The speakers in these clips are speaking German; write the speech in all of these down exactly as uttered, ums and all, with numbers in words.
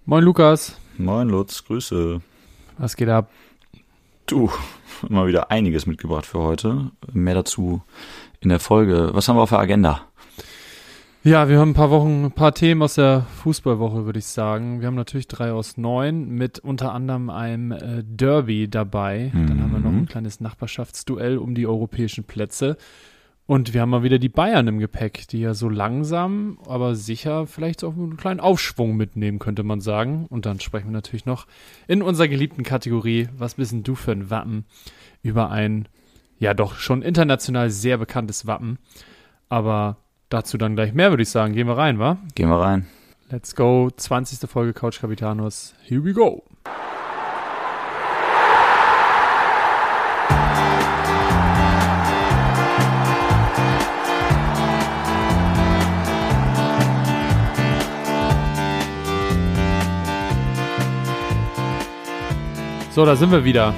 Moin Lukas. Moin Lutz, Grüße. Was geht ab? Du, mal wieder einiges mitgebracht für heute. Mehr dazu in der Folge. Was haben wir auf der Agenda? Ja, wir haben ein paar Wochen, ein paar Themen aus der Fußballwoche, würde ich sagen. Wir haben natürlich drei aus neun mit unter anderem einem äh, Derby dabei. Mhm. Dann haben wir noch ein kleines Nachbarschaftsduell um die europäischen Plätze. Und wir haben mal wieder die Bayern im Gepäck, die ja so langsam, aber sicher vielleicht auch einen kleinen Aufschwung mitnehmen, könnte man sagen. Und dann sprechen wir natürlich noch in unserer geliebten Kategorie, was bist denn du für ein Wappen, über ein, ja doch schon international sehr bekanntes Wappen. Aber dazu dann gleich mehr, würde ich sagen. Gehen wir rein, wa? Gehen wir rein. Let's go. zwanzigste Folge Couch Capitanos. Here we go. So, da sind wir wieder.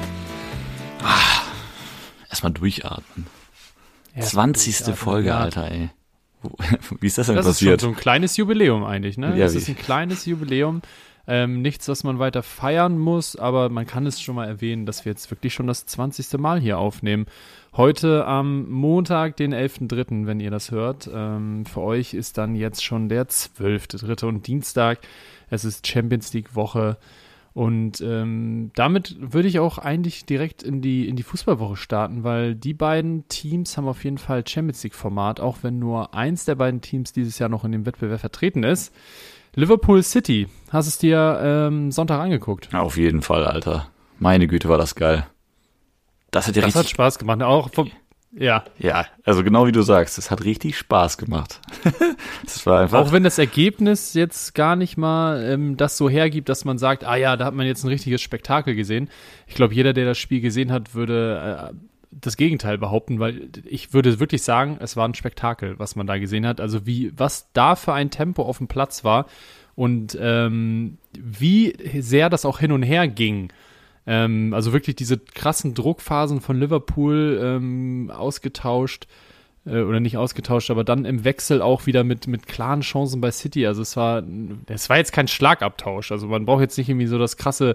Ah, erstmal durchatmen. Erst zwanzigste durchatmen, Folge, ja. Alter, ey. Wie ist das denn das passiert? Das ist schon so ein kleines Jubiläum eigentlich, ne? Ja, das ist ein kleines Jubiläum. Ähm, nichts, was man weiter feiern muss, aber man kann es schon mal erwähnen, dass wir jetzt wirklich schon das zwanzigste Mal hier aufnehmen. Heute am Montag, den elften dritten, wenn ihr das hört. Ähm, für euch ist dann jetzt schon der zwölfte dritte und Dienstag. Es ist Champions League Woche. Und ähm, damit würde ich auch eigentlich direkt in die, in die Fußballwoche starten, weil die beiden Teams haben auf jeden Fall Champions League-Format, auch wenn nur eins der beiden Teams dieses Jahr noch in dem Wettbewerb vertreten ist. Liverpool City, hast du es dir ähm, Sonntag angeguckt? Auf jeden Fall, Alter. Meine Güte, war das geil. Das hat ja das richtig... hat Spaß gemacht, auch vom... Ja. Ja, also genau wie du sagst, es hat richtig Spaß gemacht. Das war einfach auch wenn das Ergebnis jetzt gar nicht mal ähm, das so hergibt, dass man sagt, ah ja, da hat man jetzt ein richtiges Spektakel gesehen. Ich glaube, jeder, der das Spiel gesehen hat, würde äh, das Gegenteil behaupten, weil ich würde wirklich sagen, es war ein Spektakel, was man da gesehen hat. Also wie, was da für ein Tempo auf dem Platz war und ähm, wie sehr das auch hin und her ging. Ähm, also wirklich diese krassen Druckphasen von Liverpool ähm, ausgetauscht, äh, oder nicht ausgetauscht, aber dann im Wechsel auch wieder mit, mit klaren Chancen bei City. Also es war, es war jetzt kein Schlagabtausch. Also man braucht jetzt nicht irgendwie so das krasse,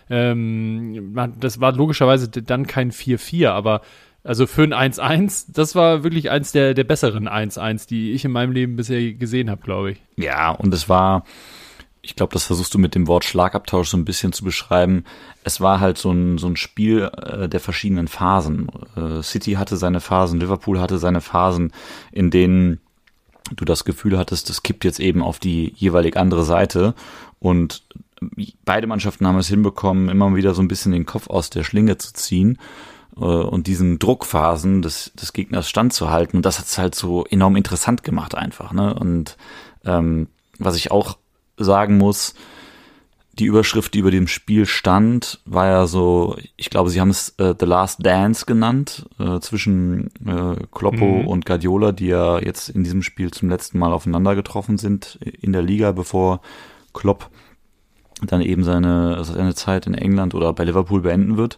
ähm, man, das war logischerweise dann kein vier vier, aber also für ein eins eins, das war wirklich eins der, der besseren eins eins, die ich in meinem Leben bisher gesehen habe, glaube ich. Ja, und es war... Ich glaube, das versuchst du mit dem Wort Schlagabtausch so ein bisschen zu beschreiben. Es war halt so ein, so ein Spiel äh, der verschiedenen Phasen. Äh, City hatte seine Phasen, Liverpool hatte seine Phasen, in denen du das Gefühl hattest, das kippt jetzt eben auf die jeweilig andere Seite. Und beide Mannschaften haben es hinbekommen, immer wieder so ein bisschen den Kopf aus der Schlinge zu ziehen äh, und diesen Druckphasen des, des Gegners standzuhalten. Und das hat es halt so enorm interessant gemacht einfach, ne? Und ähm, was ich auch sagen muss, die Überschrift, die über dem Spiel stand, war ja so, ich glaube, sie haben es äh, The Last Dance genannt, äh, zwischen äh, Kloppo mhm. und Guardiola, die ja jetzt in diesem Spiel zum letzten Mal aufeinander getroffen sind in der Liga, bevor Klopp dann eben seine, seine Zeit in England oder bei Liverpool beenden wird.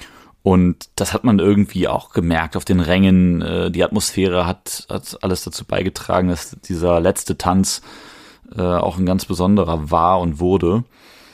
Und das hat man irgendwie auch gemerkt auf den Rängen. Äh, die Atmosphäre hat, hat alles dazu beigetragen, dass dieser letzte Tanz äh, auch ein ganz besonderer war und wurde.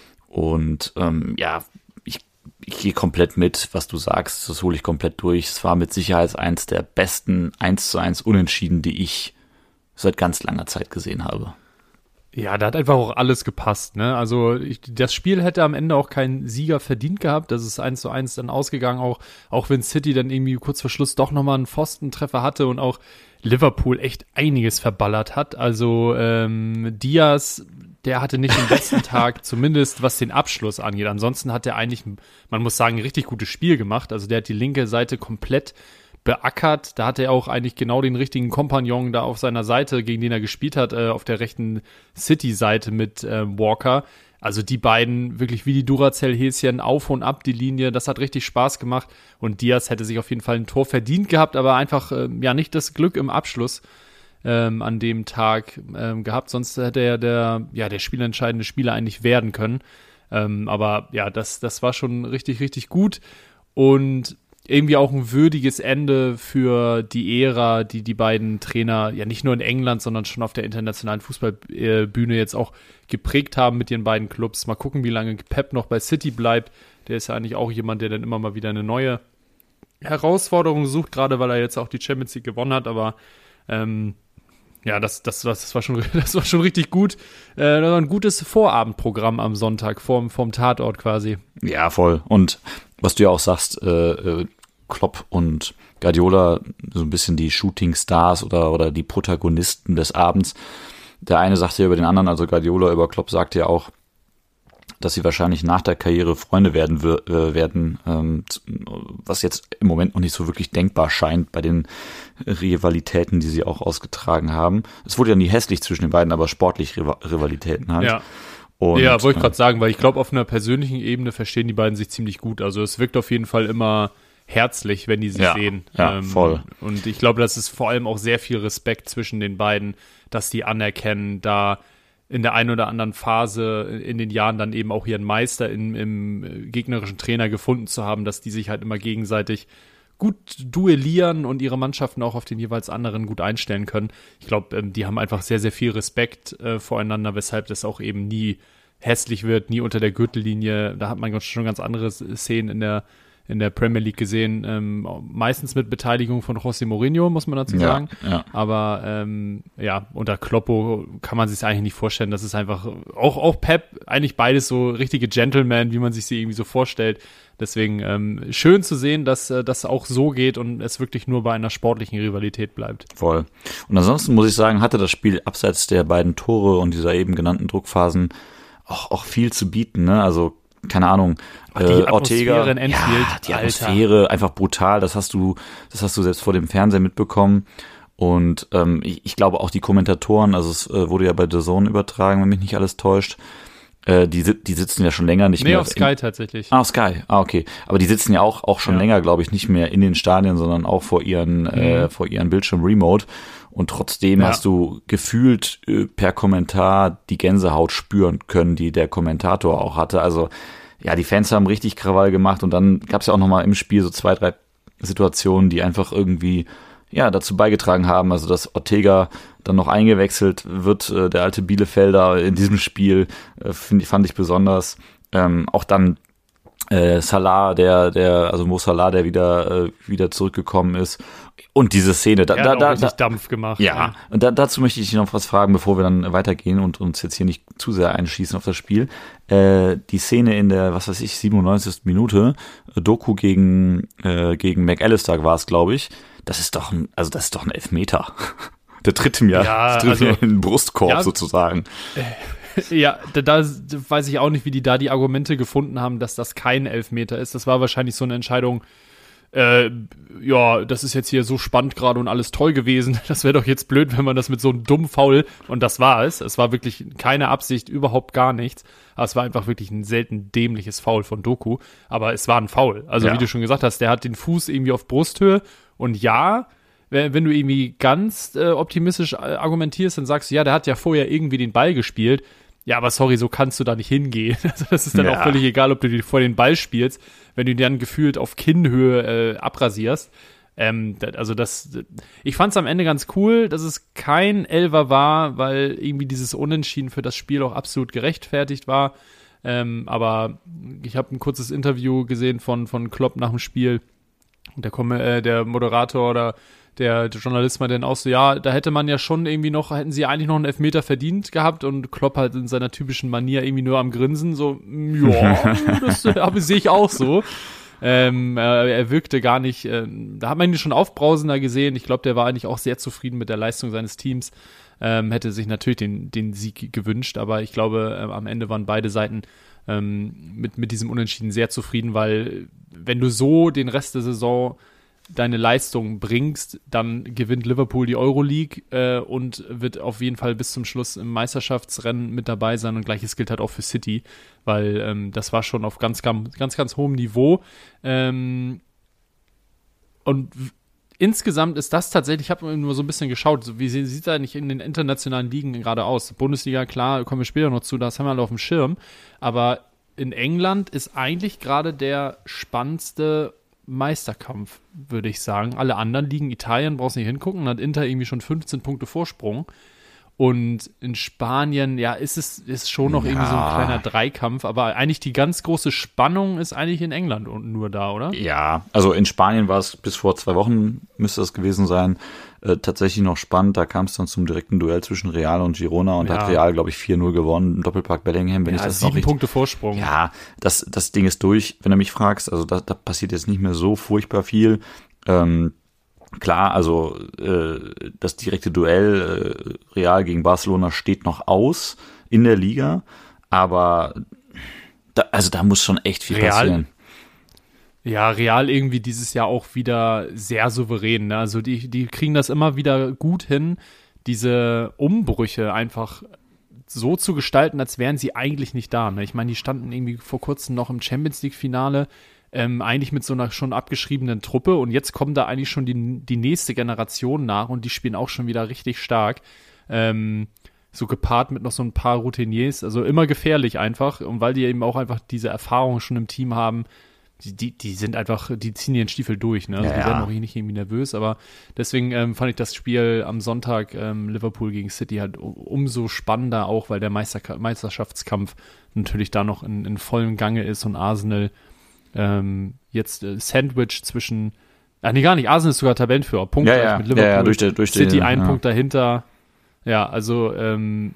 Und ähm, ja, ich, ich gehe komplett mit, was du sagst, das hole ich komplett durch. Es war mit Sicherheit eins der besten eins zu eins Unentschieden, die ich seit ganz langer Zeit gesehen habe. Ja, da hat einfach auch alles gepasst, ne? Also ich, das Spiel hätte am Ende auch keinen Sieger verdient gehabt. Das ist eins zu eins dann ausgegangen, auch, auch wenn City dann irgendwie kurz vor Schluss doch nochmal einen Pfostentreffer hatte und auch Liverpool echt einiges verballert hat. Also ähm, Diaz, der hatte nicht den besten Tag, zumindest was den Abschluss angeht. Ansonsten hat er eigentlich, man muss sagen, ein richtig gutes Spiel gemacht. Also der hat die linke Seite komplett beackert. Da hat er auch eigentlich genau den richtigen Kompagnon da auf seiner Seite, gegen den er gespielt hat, äh, auf der rechten City-Seite mit äh, Walker. Also die beiden wirklich wie die Duracell-Häschen auf und ab die Linie. Das hat richtig Spaß gemacht. Und Diaz hätte sich auf jeden Fall ein Tor verdient gehabt, aber einfach äh, ja nicht das Glück im Abschluss ähm, an dem Tag ähm, gehabt. Sonst hätte er der, ja, der spielentscheidende Spieler eigentlich werden können. Ähm, aber ja, das, das war schon richtig, richtig gut. Und irgendwie auch ein würdiges Ende für die Ära, die die beiden Trainer ja nicht nur in England, sondern schon auf der internationalen Fußballbühne jetzt auch geprägt haben mit ihren beiden Clubs. Mal gucken, wie lange Pep noch bei City bleibt. Der ist ja eigentlich auch jemand, der dann immer mal wieder eine neue Herausforderung sucht, gerade weil er jetzt auch die Champions League gewonnen hat, aber ähm, ja, das, das, das, war schon, das war schon richtig gut. Äh, das war ein gutes Vorabendprogramm am Sonntag, vorm, vorm Tatort quasi. Ja, voll. Und was du ja auch sagst, äh, äh, Klopp und Guardiola, so ein bisschen die Shooting-Stars oder, oder die Protagonisten des Abends. Der eine sagte ja über den anderen, also Guardiola über Klopp sagte ja auch, dass sie wahrscheinlich nach der Karriere Freunde werden äh, werden, ähm, was jetzt im Moment noch nicht so wirklich denkbar scheint bei den Rivalitäten, die sie auch ausgetragen haben. Es wurde ja nie hässlich zwischen den beiden, aber sportlich Riva- Rivalitäten halt. Ja, Und, ja wollte ich äh, gerade sagen, weil ich glaube, auf einer persönlichen Ebene verstehen die beiden sich ziemlich gut. Also es wirkt auf jeden Fall immer herzlich, wenn die sich ja, sehen. Ja, ähm, voll. Und ich glaube, das ist vor allem auch sehr viel Respekt zwischen den beiden, dass die anerkennen, da in der einen oder anderen Phase in den Jahren dann eben auch ihren Meister im, im gegnerischen Trainer gefunden zu haben, dass die sich halt immer gegenseitig gut duellieren und ihre Mannschaften auch auf den jeweils anderen gut einstellen können. Ich glaube, ähm, die haben einfach sehr, sehr viel Respekt äh, voreinander, weshalb das auch eben nie hässlich wird, nie unter der Gürtellinie. Da hat man schon ganz andere Szenen in der in der Premier League gesehen, ähm, meistens mit Beteiligung von José Mourinho, muss man dazu sagen. Ja, ja. Aber ähm, ja, unter Kloppo kann man sich eigentlich nicht vorstellen. Das ist einfach, auch, auch Pep, eigentlich beides so richtige Gentlemen, wie man sich sie irgendwie so vorstellt. Deswegen ähm, schön zu sehen, dass äh, das auch so geht und es wirklich nur bei einer sportlichen Rivalität bleibt. Voll. Und ansonsten muss ich sagen, hatte das Spiel abseits der beiden Tore und dieser eben genannten Druckphasen auch, auch viel zu bieten, ne? Also keine Ahnung, Ach, die äh, Atmosphäre Ortega, in Anfield, ja, die Alter. Atmosphäre, einfach brutal, das hast du, das hast du selbst vor dem Fernseher mitbekommen und ähm, ich, ich glaube auch die Kommentatoren, also es äh, wurde ja bei D A Z N übertragen, wenn mich nicht alles täuscht, äh, die, die sitzen ja schon länger nicht nee, mehr. auf Sky in, tatsächlich. Ah, auf Sky, ah, okay, aber die sitzen ja auch, auch schon Ja. länger, glaube ich, nicht mehr in den Stadien, sondern auch vor ihren, mhm. äh, vor ihren Bildschirm Remote. Und trotzdem Ja. hast du gefühlt äh, per Kommentar die Gänsehaut spüren können, die der Kommentator auch hatte. Also ja, die Fans haben richtig Krawall gemacht und dann gab es ja auch nochmal im Spiel so zwei, drei Situationen, die einfach irgendwie ja dazu beigetragen haben. Also dass Ortega dann noch eingewechselt wird, äh, der alte Bielefelder in diesem Spiel, äh, find, fand ich besonders. Ähm, auch dann äh, Salah, der, der, also Mo Salah, der wieder, äh, wieder zurückgekommen ist. Und diese Szene, da, Er da, hat auch da, richtig da Dampf gemacht. ja, und da, dazu möchte ich dich noch was fragen, bevor wir dann weitergehen und uns jetzt hier nicht zu sehr einschießen auf das Spiel. Äh, die Szene in der, was weiß ich, siebenundneunzigsten Minute, äh, Doku gegen, äh, gegen McAllister war es, glaube ich. Das ist doch ein, also das ist doch ein Elfmeter. Der tritt ihm ja, Ja, tritt also- ihm in den Brustkorb Ja. sozusagen. Ja, da, da weiß ich auch nicht, wie die da die Argumente gefunden haben, dass das kein Elfmeter ist. Das war wahrscheinlich so eine Entscheidung, äh, ja, das ist jetzt hier so spannend gerade und alles toll gewesen. Das wäre doch jetzt blöd, wenn man das mit so einem dummen Foul, und das war es. Es war wirklich keine Absicht, überhaupt gar nichts. Aber es war einfach wirklich ein selten dämliches Foul von Doku. Aber es war ein Foul. Also Ja. wie du schon gesagt hast, der hat den Fuß irgendwie auf Brusthöhe und ja, wenn wenn du irgendwie ganz äh, optimistisch äh, argumentierst, dann sagst du, ja, der hat ja vorher irgendwie den Ball gespielt. Ja, aber sorry, so kannst du da nicht hingehen. Also das ist dann Ja. auch völlig egal, ob du dir vor den Ball spielst, wenn du ihn dann gefühlt auf Kinnhöhe äh, abrasierst. Ähm, da- also das, ich fand es am Ende ganz cool, dass es kein Elfer war, weil irgendwie dieses Unentschieden für das Spiel auch absolut gerechtfertigt war. Ähm, aber ich habe ein kurzes Interview gesehen von, von Klopp nach dem Spiel. Und der, Kom- äh, der Moderator oder der, der Journalist meinte dann auch so, ja, da hätte man ja schon irgendwie noch, hätten sie eigentlich noch einen Elfmeter verdient gehabt und Klopp halt in seiner typischen Manier irgendwie nur am Grinsen, so, mm, ja, das äh, aber sehe ich auch so. Ähm, äh, er wirkte gar nicht, äh, da hat man ihn schon aufbrausender gesehen. Ich glaube, der war eigentlich auch sehr zufrieden mit der Leistung seines Teams. Ähm, hätte sich natürlich den, den Sieg gewünscht, aber ich glaube, äh, am Ende waren beide Seiten ähm, mit, mit diesem Unentschieden sehr zufrieden, weil wenn du so den Rest der Saison deine Leistung bringst, dann gewinnt Liverpool die Euroleague äh, und wird auf jeden Fall bis zum Schluss im Meisterschaftsrennen mit dabei sein und gleiches gilt halt auch für City, weil ähm, das war schon auf ganz, ganz, ganz, ganz hohem Niveau. Ähm, und w- insgesamt ist das tatsächlich, ich habe nur so ein bisschen geschaut, so wie sie- sieht es eigentlich in den internationalen Ligen gerade aus? Bundesliga, klar, kommen wir später noch zu, das haben wir alle auf dem Schirm, aber in England ist eigentlich gerade der spannendste Meisterkampf, würde ich sagen. Alle anderen liegen, Italien, brauchst nicht hingucken, hat Inter irgendwie schon fünfzehn Punkte Vorsprung. Und in Spanien, ja, ist es ist schon noch ja. irgendwie so ein kleiner Dreikampf, aber eigentlich die ganz große Spannung ist eigentlich in England und nur da, oder? Ja, also in Spanien war es bis vor zwei Wochen, müsste das gewesen sein, äh, tatsächlich noch spannend. Da kam es dann zum direkten Duell zwischen Real und Girona und ja. hat Real, glaube ich, vier null gewonnen, im Doppelpack Bellingham, wenn ja, ich das sieben noch richtig... Punkte Vorsprung. Ja, das, das Ding ist durch, wenn du mich fragst. Also da, da passiert jetzt nicht mehr so furchtbar viel. Ähm, Klar, also äh, das direkte Duell äh, Real gegen Barcelona steht noch aus in der Liga, aber da, also da muss schon echt viel Real, passieren. Ja, Real irgendwie dieses Jahr auch wieder sehr souverän. Ne? Also die, die kriegen das immer wieder gut hin, diese Umbrüche einfach so zu gestalten, als wären sie eigentlich nicht da. Ne? Ich meine, die standen irgendwie vor kurzem noch im Champions-League-Finale, Ähm, eigentlich mit so einer schon abgeschriebenen Truppe und jetzt kommt da eigentlich schon die, die nächste Generation nach und die spielen auch schon wieder richtig stark. Ähm, so gepaart mit noch so ein paar Routiniers, also immer gefährlich einfach und weil die eben auch einfach diese Erfahrung schon im Team haben, die, die, die sind einfach, die ziehen ihren Stiefel durch, ne? Also ja, die werden auch nicht irgendwie nervös, aber deswegen ähm, fand ich das Spiel am Sonntag ähm, Liverpool gegen City halt umso spannender auch, weil der Meister- Meisterschaftskampf natürlich da noch in, in vollem Gange ist und Arsenal Ähm, jetzt äh, Sandwich zwischen, ah nee, gar nicht, Arsenal ist sogar Tabellenführer, Punkt ja, ja, mit Liverpool, ja, ja, durch die, durch City den, ein ja. Punkt dahinter, ja, also ähm,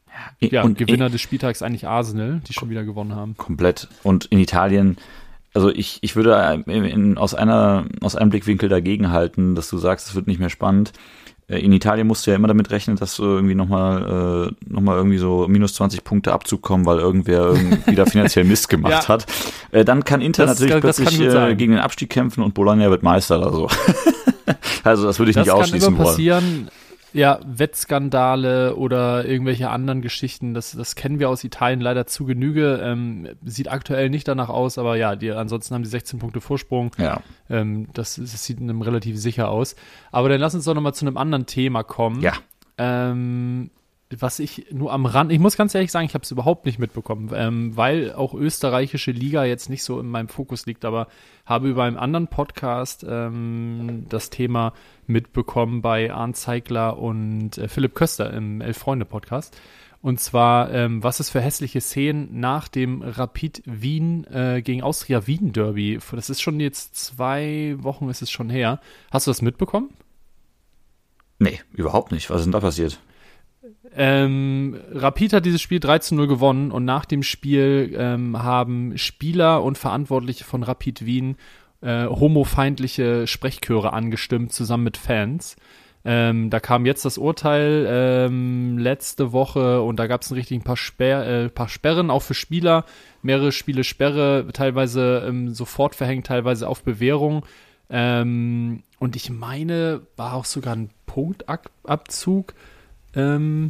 ja, und Gewinner ich, des Spieltags eigentlich Arsenal, die schon wieder gewonnen haben. Komplett, und in Italien, also ich, ich würde in, in, aus einer aus einem Blickwinkel dagegen halten, dass du sagst, es wird nicht mehr spannend. In Italien musst du ja immer damit rechnen, dass du irgendwie nochmal äh, noch mal irgendwie so minus zwanzig Punkte Abzug kommen, weil irgendwer irgendwie wieder finanziell Mist gemacht ja. hat. Äh, dann kann Inter das, natürlich das, plötzlich das äh, gegen den Abstieg kämpfen und Bologna wird Meister oder so. Also das würde ich das nicht ausschließen wollen. Das kann immer wollen. passieren. Ja, Wettskandale oder irgendwelche anderen Geschichten, das, das kennen wir aus Italien leider zu Genüge. Ähm, sieht aktuell nicht danach aus, aber ja, die, ansonsten haben die sechzehn Punkte Vorsprung. Ja. Ähm, das, das sieht einem relativ sicher aus. Aber dann lass uns doch nochmal zu einem anderen Thema kommen. Ja. Ähm, was ich nur am Rand, ich muss ganz ehrlich sagen, ich habe es überhaupt nicht mitbekommen, ähm, weil auch österreichische Liga jetzt nicht so in meinem Fokus liegt, aber habe über einen anderen Podcast ähm, das Thema mitbekommen bei Arndt Zeigler und äh, Philipp Köster im Elf-Freunde-Podcast. Und zwar, ähm, was es für hässliche Szenen nach dem Rapid Wien äh, gegen Austria Wien Derby. Das ist schon jetzt zwei Wochen, ist es schon her. Hast du das mitbekommen? Nee, überhaupt nicht. Was ist denn da passiert? Ähm, Rapid hat dieses Spiel drei zu null gewonnen und nach dem Spiel ähm, haben Spieler und Verantwortliche von Rapid Wien äh, homofeindliche Sprechchöre angestimmt, zusammen mit Fans. Ähm, da kam jetzt das Urteil ähm, letzte Woche und da gab es ein richtig ein paar, Sperr, äh, paar Sperren, auch für Spieler. Mehrere Spiele Sperre, teilweise ähm, sofort verhängt, teilweise auf Bewährung. Ähm, und ich meine, war auch sogar ein Punktabzug ähm,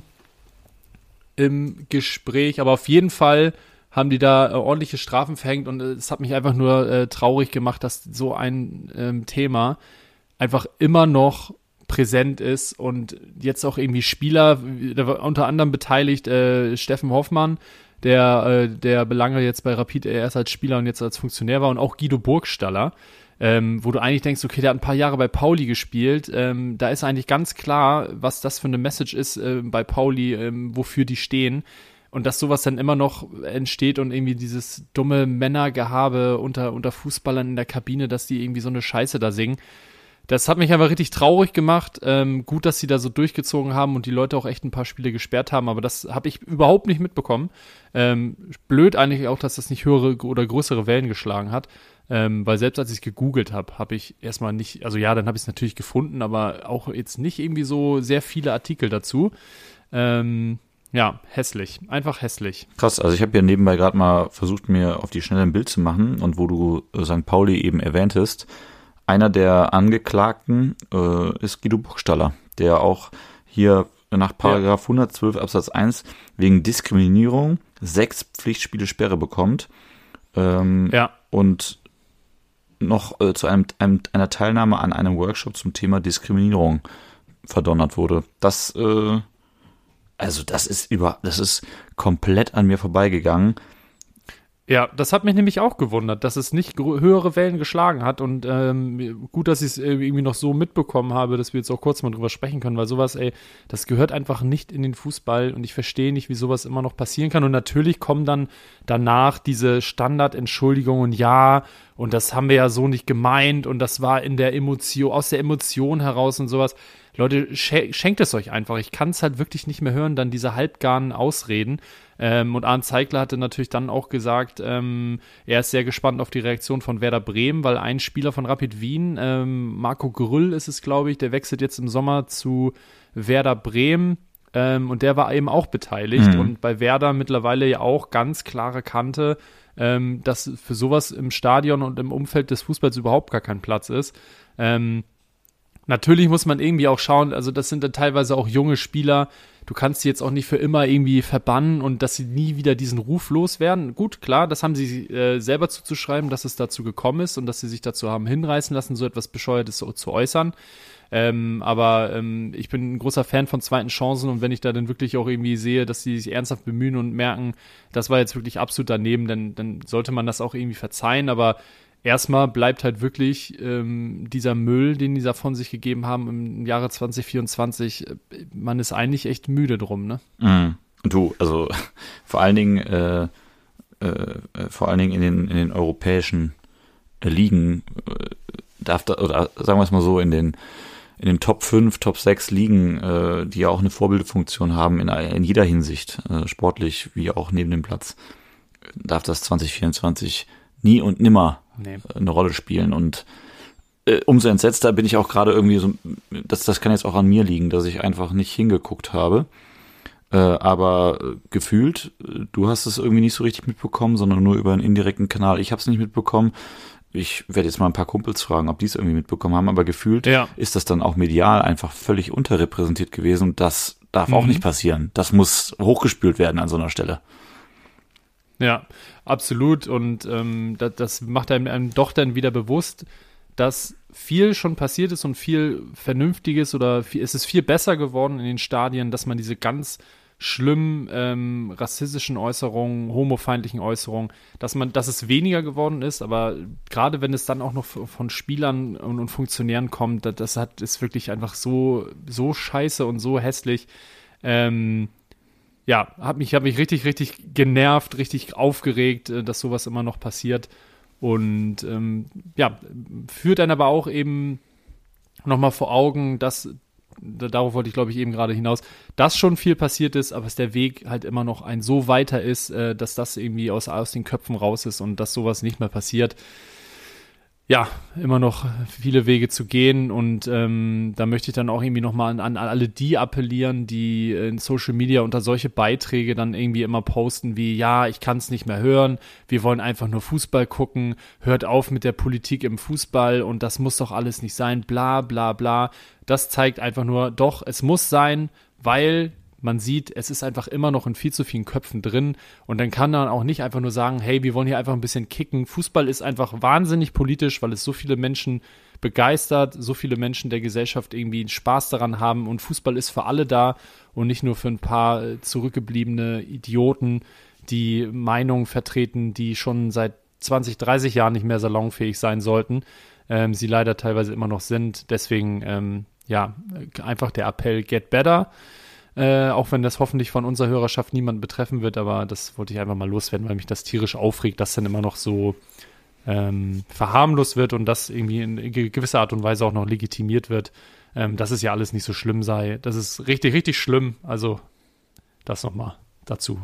im Gespräch, aber auf jeden Fall haben die da äh, ordentliche Strafen verhängt und äh, es hat mich einfach nur äh, traurig gemacht, dass so ein ähm, Thema einfach immer noch präsent ist und jetzt auch irgendwie Spieler, da war unter anderem beteiligt äh, Steffen Hoffmann, der äh, der Belange jetzt bei Rapid erst als Spieler und jetzt als Funktionär war und auch Guido Burgstaller, ähm, wo du eigentlich denkst, okay, der hat ein paar Jahre bei Pauli gespielt, ähm, da ist eigentlich ganz klar, was das für eine Message ist äh, bei Pauli, ähm, wofür die stehen und dass sowas dann immer noch entsteht und irgendwie dieses dumme Männergehabe unter, unter Fußballern in der Kabine, dass die irgendwie so eine Scheiße da singen. Das hat mich einfach richtig traurig gemacht. Ähm, gut, dass sie da so durchgezogen haben und die Leute auch echt ein paar Spiele gesperrt haben, aber das habe ich überhaupt nicht mitbekommen. Ähm, blöd eigentlich auch, dass das nicht höhere oder größere Wellen geschlagen hat, ähm, weil selbst als ich es gegoogelt habe, habe ich erstmal nicht, also ja, dann habe ich es natürlich gefunden, aber auch jetzt nicht irgendwie so sehr viele Artikel dazu. Ähm, ja, hässlich, einfach hässlich. Krass, also ich habe ja nebenbei gerade mal versucht, mir auf die Schnelle ein Bild zu machen und wo du äh, Sankt Pauli eben erwähntest, einer der Angeklagten äh, ist Guido Burgstaller, der auch hier nach Paragraph ja. hundertzwölf Absatz eins wegen Diskriminierung sechs Pflichtspiele Sperre bekommt ähm, ja. und noch äh, zu einem, einem, einer Teilnahme an einem Workshop zum Thema Diskriminierung verdonnert wurde. Das, äh, also das ist über, das ist komplett an mir vorbeigegangen. Ja, das hat mich nämlich auch gewundert, dass es nicht gr- höhere Wellen geschlagen hat und ähm, gut, dass ich es irgendwie noch so mitbekommen habe, dass wir jetzt auch kurz mal drüber sprechen können, weil sowas, ey, das gehört einfach nicht in den Fußball und ich verstehe nicht, wie sowas immer noch passieren kann und natürlich kommen dann danach diese Standardentschuldigungen, ja, und das haben wir ja so nicht gemeint und das war in der Emotion, aus der Emotion heraus und sowas. Leute, sch- schenkt es euch einfach. Ich kann es halt wirklich nicht mehr hören, dann diese halbgarnen Ausreden. Ähm, und Arne Zeigler hatte natürlich dann auch gesagt, ähm, er ist sehr gespannt auf die Reaktion von Werder Bremen, weil ein Spieler von Rapid Wien, ähm, Marco Grüll ist es, glaube ich, der wechselt jetzt im Sommer zu Werder Bremen. Ähm, und der war eben auch beteiligt. Mhm. Und bei Werder mittlerweile ja auch ganz klare Kante, ähm, dass für sowas im Stadion und im Umfeld des Fußballs überhaupt gar kein Platz ist. Ähm, Natürlich muss man irgendwie auch schauen, also das sind dann teilweise auch junge Spieler, du kannst sie jetzt auch nicht für immer irgendwie verbannen und dass sie nie wieder diesen Ruf loswerden. Gut, klar, das haben sie äh, selber zuzuschreiben, dass es dazu gekommen ist und dass sie sich dazu haben hinreißen lassen, so etwas Bescheuertes so, zu äußern. Ähm, aber ähm, ich bin ein großer Fan von zweiten Chancen und wenn ich da dann wirklich auch irgendwie sehe, dass sie sich ernsthaft bemühen und merken, das war jetzt wirklich absolut daneben, dann, dann sollte man das auch irgendwie verzeihen, aber erstmal bleibt halt wirklich ähm, dieser Müll, den die da von sich gegeben haben im Jahre zwanzig vierundzwanzig, man ist eigentlich echt müde drum, ne? Mm. Du, also vor allen Dingen, äh, äh, vor allen Dingen in den, in den europäischen äh, Ligen äh, darf da, oder sagen wir es mal so, in den in den Top fünf, Top sechs Ligen, äh, die ja auch eine Vorbildfunktion haben in, in jeder Hinsicht, äh, sportlich wie auch neben dem Platz, darf das zwanzig vierundzwanzig nie und nimmer nee. eine Rolle spielen und äh, umso entsetzter bin ich auch gerade irgendwie so, das, das kann jetzt auch an mir liegen, dass ich einfach nicht hingeguckt habe, äh, aber äh, gefühlt, du hast es irgendwie nicht so richtig mitbekommen, sondern nur über einen indirekten Kanal, ich habe es nicht mitbekommen, ich werde jetzt mal ein paar Kumpels fragen, ob die es irgendwie mitbekommen haben, aber gefühlt ja. ist das dann auch medial einfach völlig unterrepräsentiert gewesen und das darf mhm. auch nicht passieren, das muss hochgespült werden an so einer Stelle. Ja, absolut. Und ähm, das, das macht einem, einem doch dann wieder bewusst, dass viel schon passiert ist und viel Vernünftiges oder viel, es ist viel besser geworden in den Stadien, dass man diese ganz schlimmen ähm, rassistischen Äußerungen, homofeindlichen Äußerungen, dass man, dass es weniger geworden ist, aber gerade wenn es dann auch noch von Spielern und, und Funktionären kommt, das, das hat, ist wirklich einfach so, so scheiße und so hässlich. Ähm, Ja, hab mich, hab mich richtig, richtig genervt, richtig aufgeregt, dass sowas immer noch passiert. Und ähm, ja, führt dann aber auch eben nochmal vor Augen, dass, darauf wollte ich glaube ich eben gerade hinaus, dass schon viel passiert ist, aber dass der Weg halt immer noch ein so weiter ist, äh, dass das irgendwie aus, aus den Köpfen raus ist und dass sowas nicht mehr passiert. Ja, immer noch viele Wege zu gehen und ähm, da möchte ich dann auch irgendwie nochmal an, an alle die appellieren, die in Social Media unter solche Beiträge dann irgendwie immer posten wie, ja, ich kann es nicht mehr hören, wir wollen einfach nur Fußball gucken, hört auf mit der Politik im Fußball und das muss doch alles nicht sein, bla bla bla. Das zeigt einfach nur, doch, es muss sein, weil man sieht, es ist einfach immer noch in viel zu vielen Köpfen drin und dann kann man auch nicht einfach nur sagen, hey, wir wollen hier einfach ein bisschen kicken. Fußball ist einfach wahnsinnig politisch, weil es so viele Menschen begeistert, so viele Menschen der Gesellschaft irgendwie Spaß daran haben und Fußball ist für alle da und nicht nur für ein paar zurückgebliebene Idioten, die Meinungen vertreten, die schon seit zwanzig, dreißig Jahren nicht mehr salonfähig sein sollten, ähm, sie leider teilweise immer noch sind. Deswegen, ähm, ja, einfach der Appell, get better. Äh, auch wenn das hoffentlich von unserer Hörerschaft niemanden betreffen wird, aber das wollte ich einfach mal loswerden, weil mich das tierisch aufregt, dass dann immer noch so ähm, verharmlost wird und das irgendwie in gewisser Art und Weise auch noch legitimiert wird, ähm, dass es ja alles nicht so schlimm sei. Das ist richtig, richtig schlimm. Also das nochmal dazu.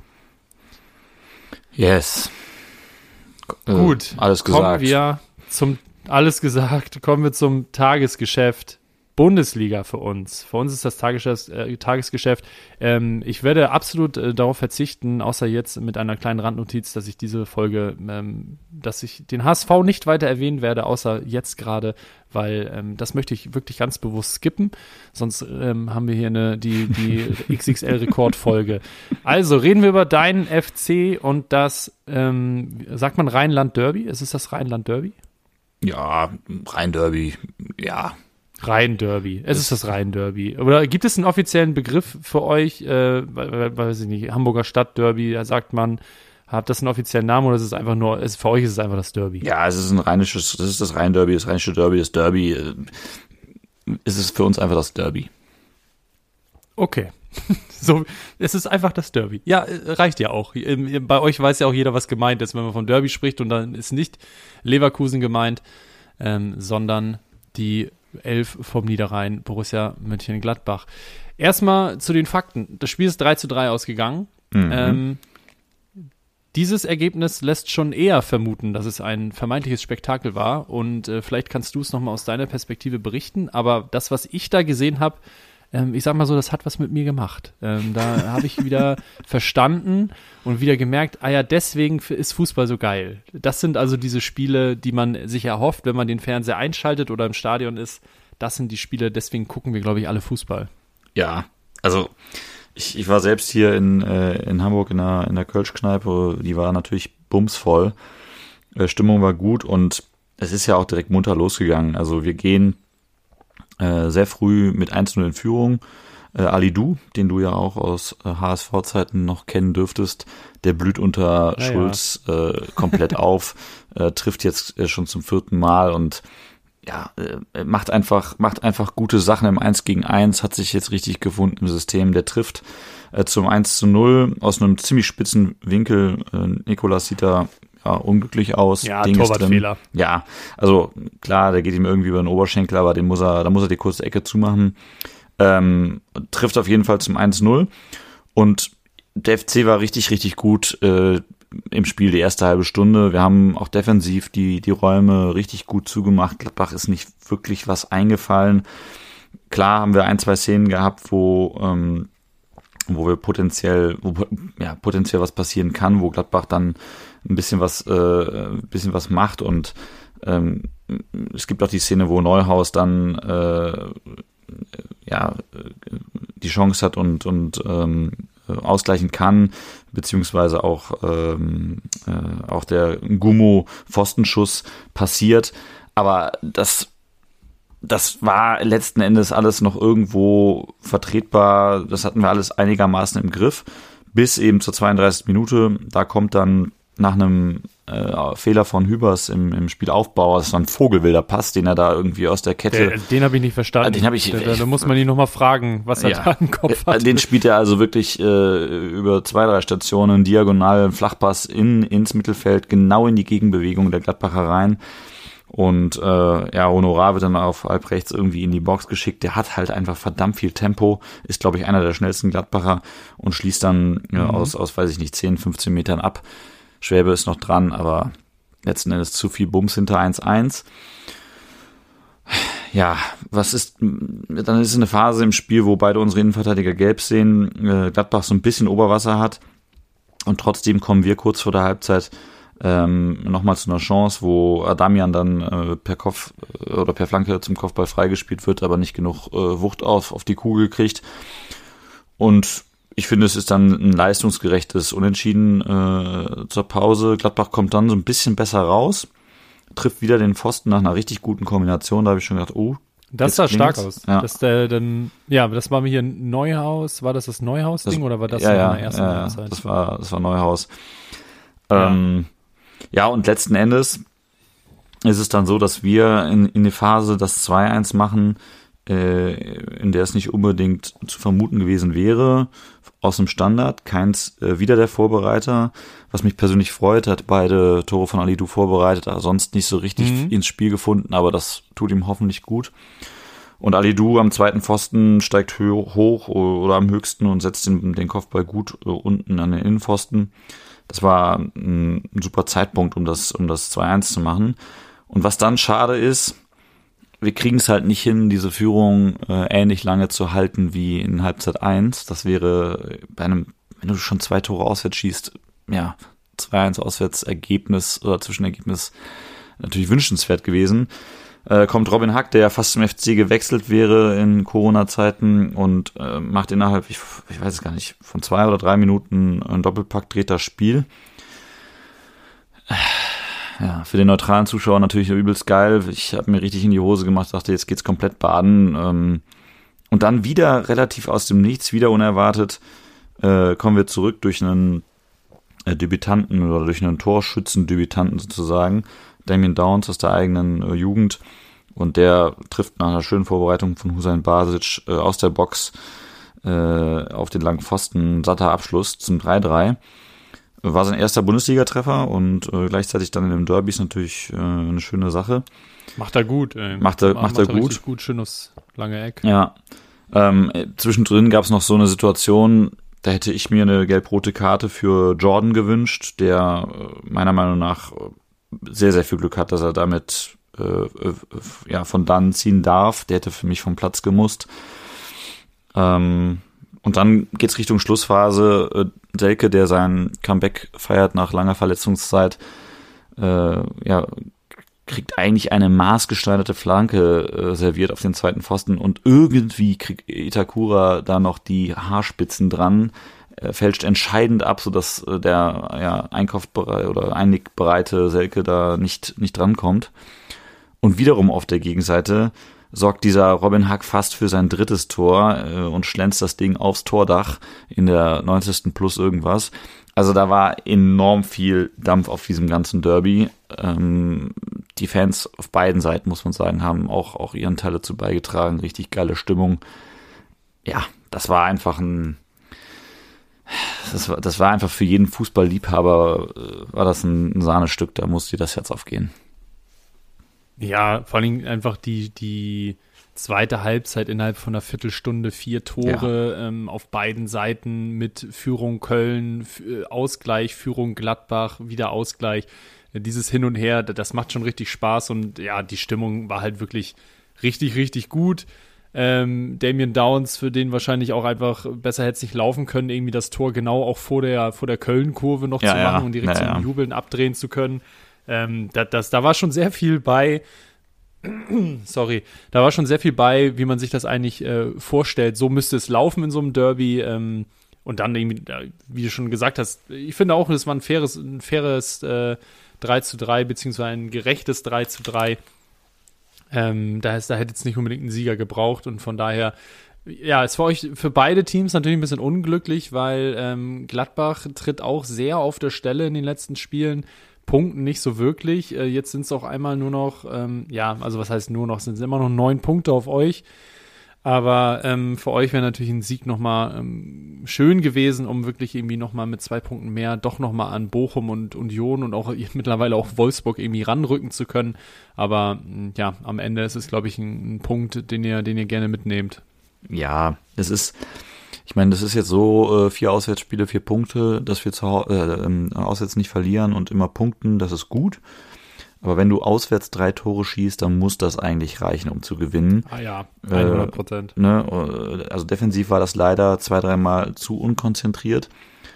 Yes. Äh, Gut, alles gesagt. Kommen wir zum, alles gesagt, kommen wir zum Tagesgeschäft. Bundesliga für uns. Für uns ist das Tagesgeschäft. Äh, Tagesgeschäft. Ähm, ich werde absolut äh, darauf verzichten, außer jetzt mit einer kleinen Randnotiz, dass ich diese Folge, ähm, dass ich den H S V nicht weiter erwähnen werde, außer jetzt gerade, weil ähm, das möchte ich wirklich ganz bewusst skippen. Sonst ähm, haben wir hier eine die, die X X L-Rekordfolge. Also reden wir über deinen F C und das, ähm, sagt man Rheinland-Derby? Ist es das Rheinland-Derby? Ja, Rhein-Derby, ja. Rhein-Derby. Es ist das Rhein-Derby. Oder gibt es einen offiziellen Begriff für euch? Äh, weiß ich nicht, Hamburger Stadt-Derby, da sagt man, Hat das einen offiziellen Namen oder ist es einfach nur, ist, für euch ist es einfach das Derby? Ja, es ist ein rheinisches, das ist das Rhein-Derby, das rheinische Derby, das Derby. Es ist für uns einfach das Derby. Okay. So, es ist einfach das Derby. Ja, reicht ja auch. Bei euch weiß ja auch jeder, was gemeint ist, wenn man von Derby spricht, und dann ist nicht Leverkusen gemeint, ähm, sondern die Elf vom Niederrhein, Borussia Mönchengladbach. Erstmal zu den Fakten. Das Spiel ist drei zu drei ausgegangen. Mhm. Ähm, dieses Ergebnis lässt schon eher vermuten, dass es ein vermeintliches Spektakel war, und äh, vielleicht kannst du es nochmal aus deiner Perspektive berichten, aber das, was ich da gesehen habe, ähm, ich sag mal so, das hat was mit mir gemacht. Ähm, da habe ich wieder verstanden und wieder gemerkt, ah ja, deswegen ist Fußball so geil. Das sind also diese Spiele, die man sich erhofft, wenn man den Fernseher einschaltet oder im Stadion ist. Das sind die Spiele, deswegen gucken wir, glaube ich, alle Fußball. Ja, also ich, ich war selbst hier in, äh, in Hamburg in der, in der Kölsch-Kneipe, die war natürlich bumsvoll. Äh, Stimmung war gut und es ist ja auch direkt munter losgegangen. Also wir gehen äh, sehr früh mit eins zu null in Führung. Äh, Alidou, den du ja auch aus äh, H S V-Zeiten noch kennen dürftest, der blüht unter ja, Schulz ja. Äh, komplett auf, äh, trifft jetzt äh, schon zum vierten Mal und ja, äh, macht einfach macht einfach gute Sachen im eins gegen eins, hat sich jetzt richtig gefunden im System, der trifft äh, zum eins zu null aus einem ziemlich spitzen Winkel. äh, Nicolas sieht da ja unglücklich aus. Ja, Torwartfehler. Ja, also klar, der geht ihm irgendwie über den Oberschenkel, aber den muss er, da muss er die kurze Ecke zumachen. Ähm, trifft auf jeden Fall zum eins zu null und der F C war richtig, richtig gut äh, im Spiel die erste halbe Stunde. Wir haben auch defensiv die die Räume richtig gut zugemacht. Gladbach ist nicht wirklich was eingefallen. Klar haben wir ein, zwei Szenen gehabt, wo ähm, wo wir potenziell wo ja potenziell was passieren kann, wo Gladbach dann ein bisschen was äh, ein bisschen was macht und ähm, es gibt auch die Szene, wo Neuhaus dann äh, ja die Chance hat und und ähm, ausgleichen kann, beziehungsweise auch ähm, äh, auch der Gummo-Pfostenschuss passiert, aber das das war letzten Endes alles noch irgendwo vertretbar, das hatten wir alles einigermaßen im Griff, bis eben zur zweiunddreißigsten Minute, da kommt dann nach einem äh, Fehler von Hübers im, im Spielaufbau, das ist ein vogelwilder Pass, den er da irgendwie aus der Kette... Der, den habe ich nicht verstanden. Den hab ich, da, da, da muss man ihn nochmal fragen, was er ja, da im Kopf hat. Den spielt er also wirklich äh, über zwei, drei Stationen diagonal, Flachpass in, ins Mittelfeld, genau in die Gegenbewegung der Gladbacher rein. Und äh, ja, Honorar wird dann auf halb rechts irgendwie in die Box geschickt. Der hat halt einfach verdammt viel Tempo, ist, glaube ich, einer der schnellsten Gladbacher und schließt dann mhm. ja, aus, aus, weiß ich nicht, zehn, fünfzehn Metern ab. Schwäbe ist noch dran, aber letzten Endes zu viel Bums hinter eins eins. Ja, was ist, dann ist eine Phase im Spiel, wo beide unsere Innenverteidiger gelb sehen, äh, Gladbach so ein bisschen Oberwasser hat und trotzdem kommen wir kurz vor der Halbzeit ähm, nochmal zu einer Chance, wo Adamian dann äh, per Kopf äh, oder per Flanke zum Kopfball freigespielt wird, aber nicht genug äh, Wucht auf, auf die Kugel kriegt. Und ich finde, es ist dann ein leistungsgerechtes Unentschieden äh, zur Pause. Gladbach kommt dann so ein bisschen besser raus, trifft wieder den Pfosten nach einer richtig guten Kombination. Da habe ich schon gedacht, oh, das sah stark aus. Ja. Dass der dann, ja, das war mir hier Neuhaus. War das das Neuhaus-Ding oder war das ja, in ja, der ersten ja, Halbzeit? Das war, das war Neuhaus. Ja. Ähm, ja, und letzten Endes ist es dann so, dass wir in, in die Phase das zwei eins machen, äh, in der es nicht unbedingt zu vermuten gewesen wäre, aus dem Standard, keins äh, wieder der Vorbereiter, was mich persönlich freut, hat beide Tore von Alidou vorbereitet, aber sonst nicht so richtig mhm. ins Spiel gefunden, aber das tut ihm hoffentlich gut. Und Alidou am zweiten Pfosten steigt ho- hoch oder am höchsten und setzt den, den Kopfball gut äh, unten an den Innenpfosten. Das war ein, ein super Zeitpunkt, um das, um das zwei eins zu machen. Und was dann schade ist, wir kriegen es halt nicht hin, diese Führung äh, ähnlich lange zu halten wie in Halbzeit eins. Das wäre bei einem, wenn du schon zwei Tore auswärts schießt, ja, zwei eins Auswärtsergebnis oder Zwischenergebnis natürlich wünschenswert gewesen. Äh, kommt Robin Hack, der ja fast zum F C gewechselt wäre in Corona-Zeiten und äh, macht innerhalb, ich, ich weiß es gar nicht, von zwei oder drei Minuten ein Doppelpack, dreht das Spiel. Ja, für den neutralen Zuschauer natürlich übelst geil. Ich habe mir richtig in die Hose gemacht, dachte, jetzt geht's komplett baden. Ähm, und dann wieder relativ aus dem Nichts, wieder unerwartet, äh, kommen wir zurück durch einen äh, Debütanten oder durch einen Torschützen-Debütanten sozusagen, Damien Downs aus der eigenen äh, Jugend, und der trifft nach einer schönen Vorbereitung von Hüseyin Basic äh, aus der Box äh, auf den langen Pfosten, satter Abschluss zum drei drei. War sein erster Bundesliga-Treffer und äh, gleichzeitig dann in dem Derby ist natürlich äh, eine schöne Sache. Macht er gut, ey. Macht er, macht, macht er gut. gut, schönes lange Eck. Ja. Ähm, zwischendrin gab es noch so eine Situation, da hätte ich mir eine gelb-rote Karte für Jordan gewünscht, der äh, meiner Meinung nach sehr, sehr viel Glück hat, dass er damit äh, äh, ja, von dann ziehen darf. Der hätte für mich vom Platz gemusst. Ähm, und dann geht's Richtung Schlussphase. Äh, Selke, der sein Comeback feiert nach langer Verletzungszeit, äh, ja, kriegt eigentlich eine maßgeschneiderte Flanke äh, serviert auf den zweiten Pfosten und irgendwie kriegt Itakura da noch die Haarspitzen dran, äh, fälscht entscheidend ab, sodass äh, der ja, einkaufsbereite oder einigbereite Selke da nicht nicht drankommt. Und wiederum auf der Gegenseite sorgt dieser Robin Hack fast für sein drittes Tor äh, und schlänzt das Ding aufs Tordach in der neunzigsten plus irgendwas. Also da war enorm viel Dampf auf diesem ganzen Derby. Ähm, die Fans auf beiden Seiten, muss man sagen, haben auch, auch ihren Teil dazu beigetragen. Richtig geile Stimmung. Ja, das war einfach ein, das war, das war einfach für jeden Fußballliebhaber, äh, war das ein, ein Sahnestück, da musste das Herz aufgehen. Ja, vor allem einfach die, die zweite Halbzeit innerhalb von einer Viertelstunde, vier Tore ja. ähm, auf beiden Seiten mit Führung Köln, F- Ausgleich, Führung Gladbach, wieder Ausgleich. Dieses Hin und Her, das macht schon richtig Spaß und ja, die Stimmung war halt wirklich richtig, richtig gut. Ähm, Damien Downs, für den wahrscheinlich auch einfach besser hätte es nicht laufen können, irgendwie das Tor genau auch vor der, vor der Köln-Kurve noch ja, zu machen ja. und direkt ja, zum ja. Jubeln abdrehen zu können. Ähm, das, das, da war schon sehr viel bei, sorry, da war schon sehr viel bei, wie man sich das eigentlich äh, vorstellt. So müsste es laufen in so einem Derby. Ähm, und dann irgendwie, wie du schon gesagt hast, ich finde auch, das war ein faires, ein faires äh, drei zu drei, beziehungsweise ein gerechtes drei zu drei. Ähm, da, ist, da hätte es nicht unbedingt einen Sieger gebraucht und von daher, ja, es war euch für beide Teams natürlich ein bisschen unglücklich, weil ähm, Gladbach tritt auch sehr auf der Stelle in den letzten Spielen. Punkten nicht so wirklich. Äh, jetzt sind es auch einmal nur noch, ähm, ja, also was heißt nur noch, sind es immer noch neun Punkte auf euch. Aber ähm, für euch wäre natürlich ein Sieg nochmal ähm, schön gewesen, um wirklich irgendwie nochmal mit zwei Punkten mehr doch nochmal an Bochum und Union und auch mittlerweile auch Wolfsburg irgendwie ranrücken zu können. Aber ja, am Ende ist es, glaube ich, ein, ein Punkt, den ihr, den ihr gerne mitnehmt. Ja, es ist, ich meine, das ist jetzt so, äh, vier Auswärtsspiele, vier Punkte, dass wir zu äh, äh, auswärts nicht verlieren und immer punkten, das ist gut. Aber wenn du auswärts drei Tore schießt, dann muss das eigentlich reichen, um zu gewinnen. Ah ja, hundert Prozent. Äh, ne? Also defensiv war das leider zwei, dreimal zu unkonzentriert.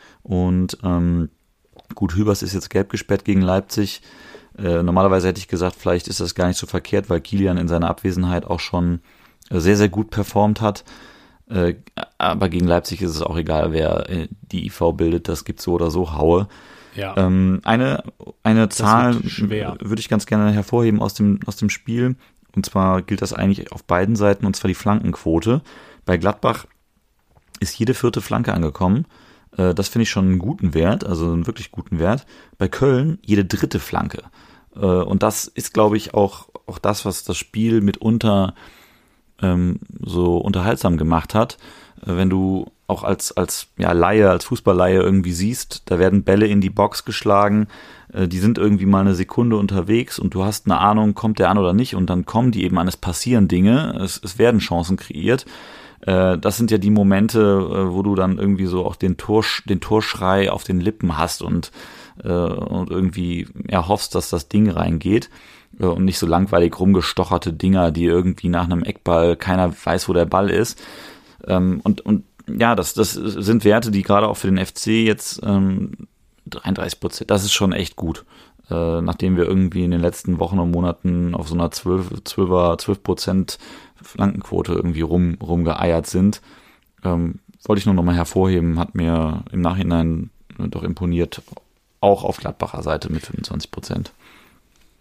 Und ähm, gut, Hübers ist jetzt gelb gesperrt gegen Leipzig. Äh, normalerweise hätte ich gesagt, vielleicht ist das gar nicht so verkehrt, weil Kilian in seiner Abwesenheit auch schon sehr, sehr gut performt hat. Äh, aber gegen Leipzig ist es auch egal, wer äh, die I V bildet. Das gibt so oder so Haue. Ja. Ähm, eine eine Zahl schwer. würde ich ganz gerne hervorheben aus dem aus dem Spiel. Und zwar gilt das eigentlich auf beiden Seiten, und zwar die Flankenquote. Bei Gladbach ist jede vierte Flanke angekommen. Äh, das finde ich schon einen guten Wert, also einen wirklich guten Wert. Bei Köln jede dritte Flanke. Äh, und das ist, glaube ich, auch auch das, was das Spiel mitunter ähm, so unterhaltsam gemacht hat. Äh, wenn du auch als, als, ja, Laie, als Fußballleihe irgendwie siehst, da werden Bälle in die Box geschlagen, äh, die sind irgendwie mal eine Sekunde unterwegs und du hast eine Ahnung, kommt der an oder nicht, und dann kommen die eben an, es passieren Dinge, es, es werden Chancen kreiert. Äh, das sind ja die Momente, äh, wo du dann irgendwie so auch den Tor, den Torschrei auf den Lippen hast und, äh, und irgendwie, ja, hoffst, dass das Ding reingeht. Äh, und nicht so langweilig rumgestocherte Dinger, die irgendwie nach einem Eckball, keiner weiß, wo der Ball ist. Ähm, und, und, ja, das, das sind Werte, die gerade auch für den F C jetzt ähm, dreiunddreißig Prozent, das ist schon echt gut. Äh, nachdem wir irgendwie in den letzten Wochen und Monaten auf so einer zwölf, zwölfer, zwölf Prozent Flankenquote irgendwie rum, rumgeeiert sind. Ähm, wollte ich nur nochmal hervorheben, hat mir im Nachhinein doch imponiert, auch auf Gladbacher Seite mit fünfundzwanzig Prozent.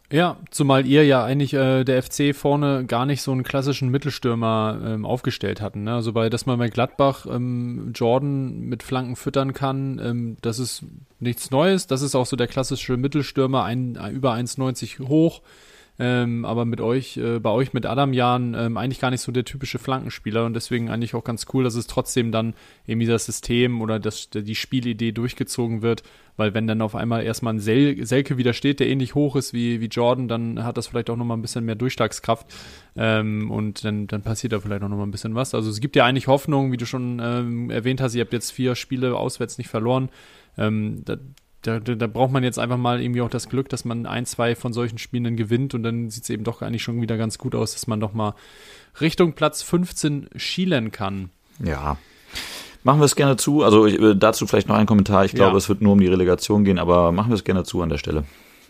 Ja, zumal ihr ja eigentlich äh, der F C vorne gar nicht so einen klassischen Mittelstürmer ähm, aufgestellt hatten. Ne? Also bei, dass man bei Gladbach ähm, Jordan mit Flanken füttern kann, ähm, das ist nichts Neues. Das ist auch so der klassische Mittelstürmer, ein, ein, über eins neunzig hoch. Ähm, aber mit euch, äh, bei euch mit Adamjan ähm, eigentlich gar nicht so der typische Flankenspieler und deswegen eigentlich auch ganz cool, dass es trotzdem dann irgendwie das System oder das, die Spielidee durchgezogen wird, weil wenn dann auf einmal erstmal ein Sel- Selke wieder steht, der ähnlich hoch ist wie, wie Jordan, dann hat das vielleicht auch nochmal ein bisschen mehr Durchschlagskraft ähm, und dann, dann passiert da vielleicht auch nochmal ein bisschen was. Also es gibt ja eigentlich Hoffnung, wie du schon ähm, erwähnt hast, ihr habt jetzt vier Spiele auswärts nicht verloren. Ähm, da, Da, da, da braucht man jetzt einfach mal irgendwie auch das Glück, dass man ein, zwei von solchen Spielen dann gewinnt und dann sieht es eben doch eigentlich schon wieder ganz gut aus, dass man doch mal Richtung Platz fünfzehn schielen kann. Ja, machen wir es gerne zu. Also ich, dazu vielleicht noch ein Kommentar. Ich glaube, ja. Es wird nur um die Relegation gehen, aber machen wir es gerne zu an der Stelle.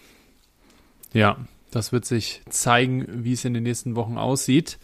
Ja, das wird sich zeigen, wie es in den nächsten Wochen aussieht.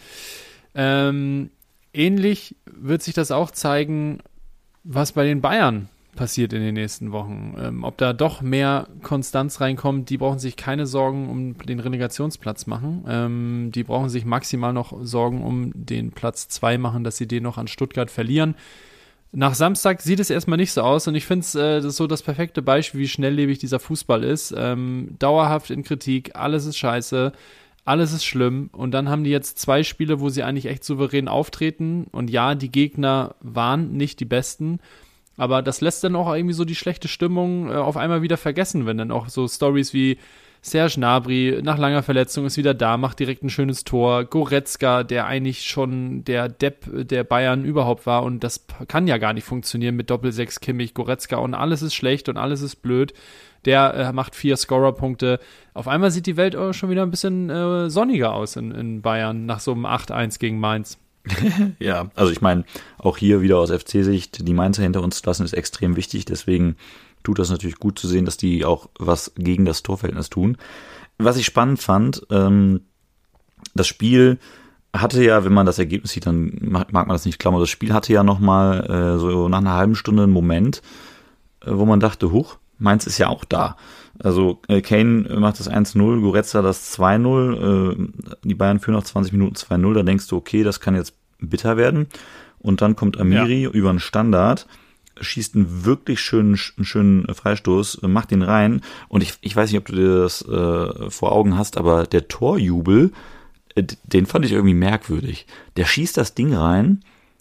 Ähm, ähnlich wird sich das auch zeigen, was bei den Bayern passiert in den nächsten Wochen. Ähm, ob da doch mehr Konstanz reinkommt, die brauchen sich keine Sorgen um den Relegationsplatz machen. Ähm, die brauchen sich maximal noch Sorgen um den Platz zwei machen, dass sie den noch an Stuttgart verlieren. Nach Samstag sieht es erstmal nicht so aus und ich finde es äh, das ist so das perfekte Beispiel, wie schnelllebig dieser Fußball ist. Ähm, dauerhaft in Kritik, alles ist scheiße, alles ist schlimm und dann haben die jetzt zwei Spiele, wo sie eigentlich echt souverän auftreten und ja, die Gegner waren nicht die besten, aber das lässt dann auch irgendwie so die schlechte Stimmung äh, auf einmal wieder vergessen, wenn dann auch so Stories wie Serge Gnabry nach langer Verletzung ist wieder da, macht direkt ein schönes Tor. Goretzka, der eigentlich schon der Depp der Bayern überhaupt war und das kann ja gar nicht funktionieren mit Doppelsechs Kimmich, Goretzka und alles ist schlecht und alles ist blöd. Der äh, macht vier Scorerpunkte. Auf einmal sieht die Welt auch schon wieder ein bisschen äh, sonniger aus in, in Bayern nach so einem acht eins gegen Mainz. Ja, also ich meine, auch hier wieder aus F C-Sicht, die Mainzer hinter uns zu lassen, ist extrem wichtig. Deswegen tut das natürlich gut zu sehen, dass die auch was gegen das Torverhältnis tun. Was ich spannend fand, ähm, das Spiel hatte ja, wenn man das Ergebnis sieht, dann mag man das nicht klammern, das Spiel hatte ja nochmal äh, so nach einer halben Stunde einen Moment, äh, wo man dachte, huch, Mainz ist ja auch da. Also äh, Kane macht das eins null, Goretzka das zwei null, äh, die Bayern führen nach zwanzig Minuten zwei null, da denkst du, okay, das kann jetzt bitter werden. Und dann kommt Amiri ja. über einen Standard, schießt einen wirklich schönen, einen schönen Freistoß, macht den rein. Und ich, ich weiß nicht, ob du dir das äh, vor Augen hast, aber der Torjubel, äh, den fand ich irgendwie merkwürdig. Der schießt das Ding rein,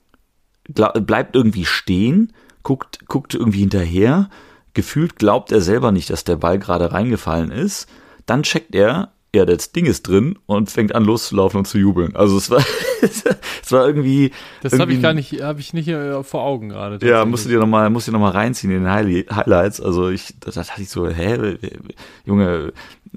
glaub, bleibt irgendwie stehen, guckt, guckt irgendwie hinterher. Gefühlt glaubt er selber nicht, dass der Ball gerade reingefallen ist. Dann checkt er, ja, das Ding ist drin und fängt an loszulaufen und zu jubeln. Also es war, es war irgendwie. Das habe ich gar nicht, habe ich nicht vor Augen gerade. Ja, musst du dir nochmal, musst du dir nochmal reinziehen in den Highlights. Also ich, da dachte ich so, hä, Junge,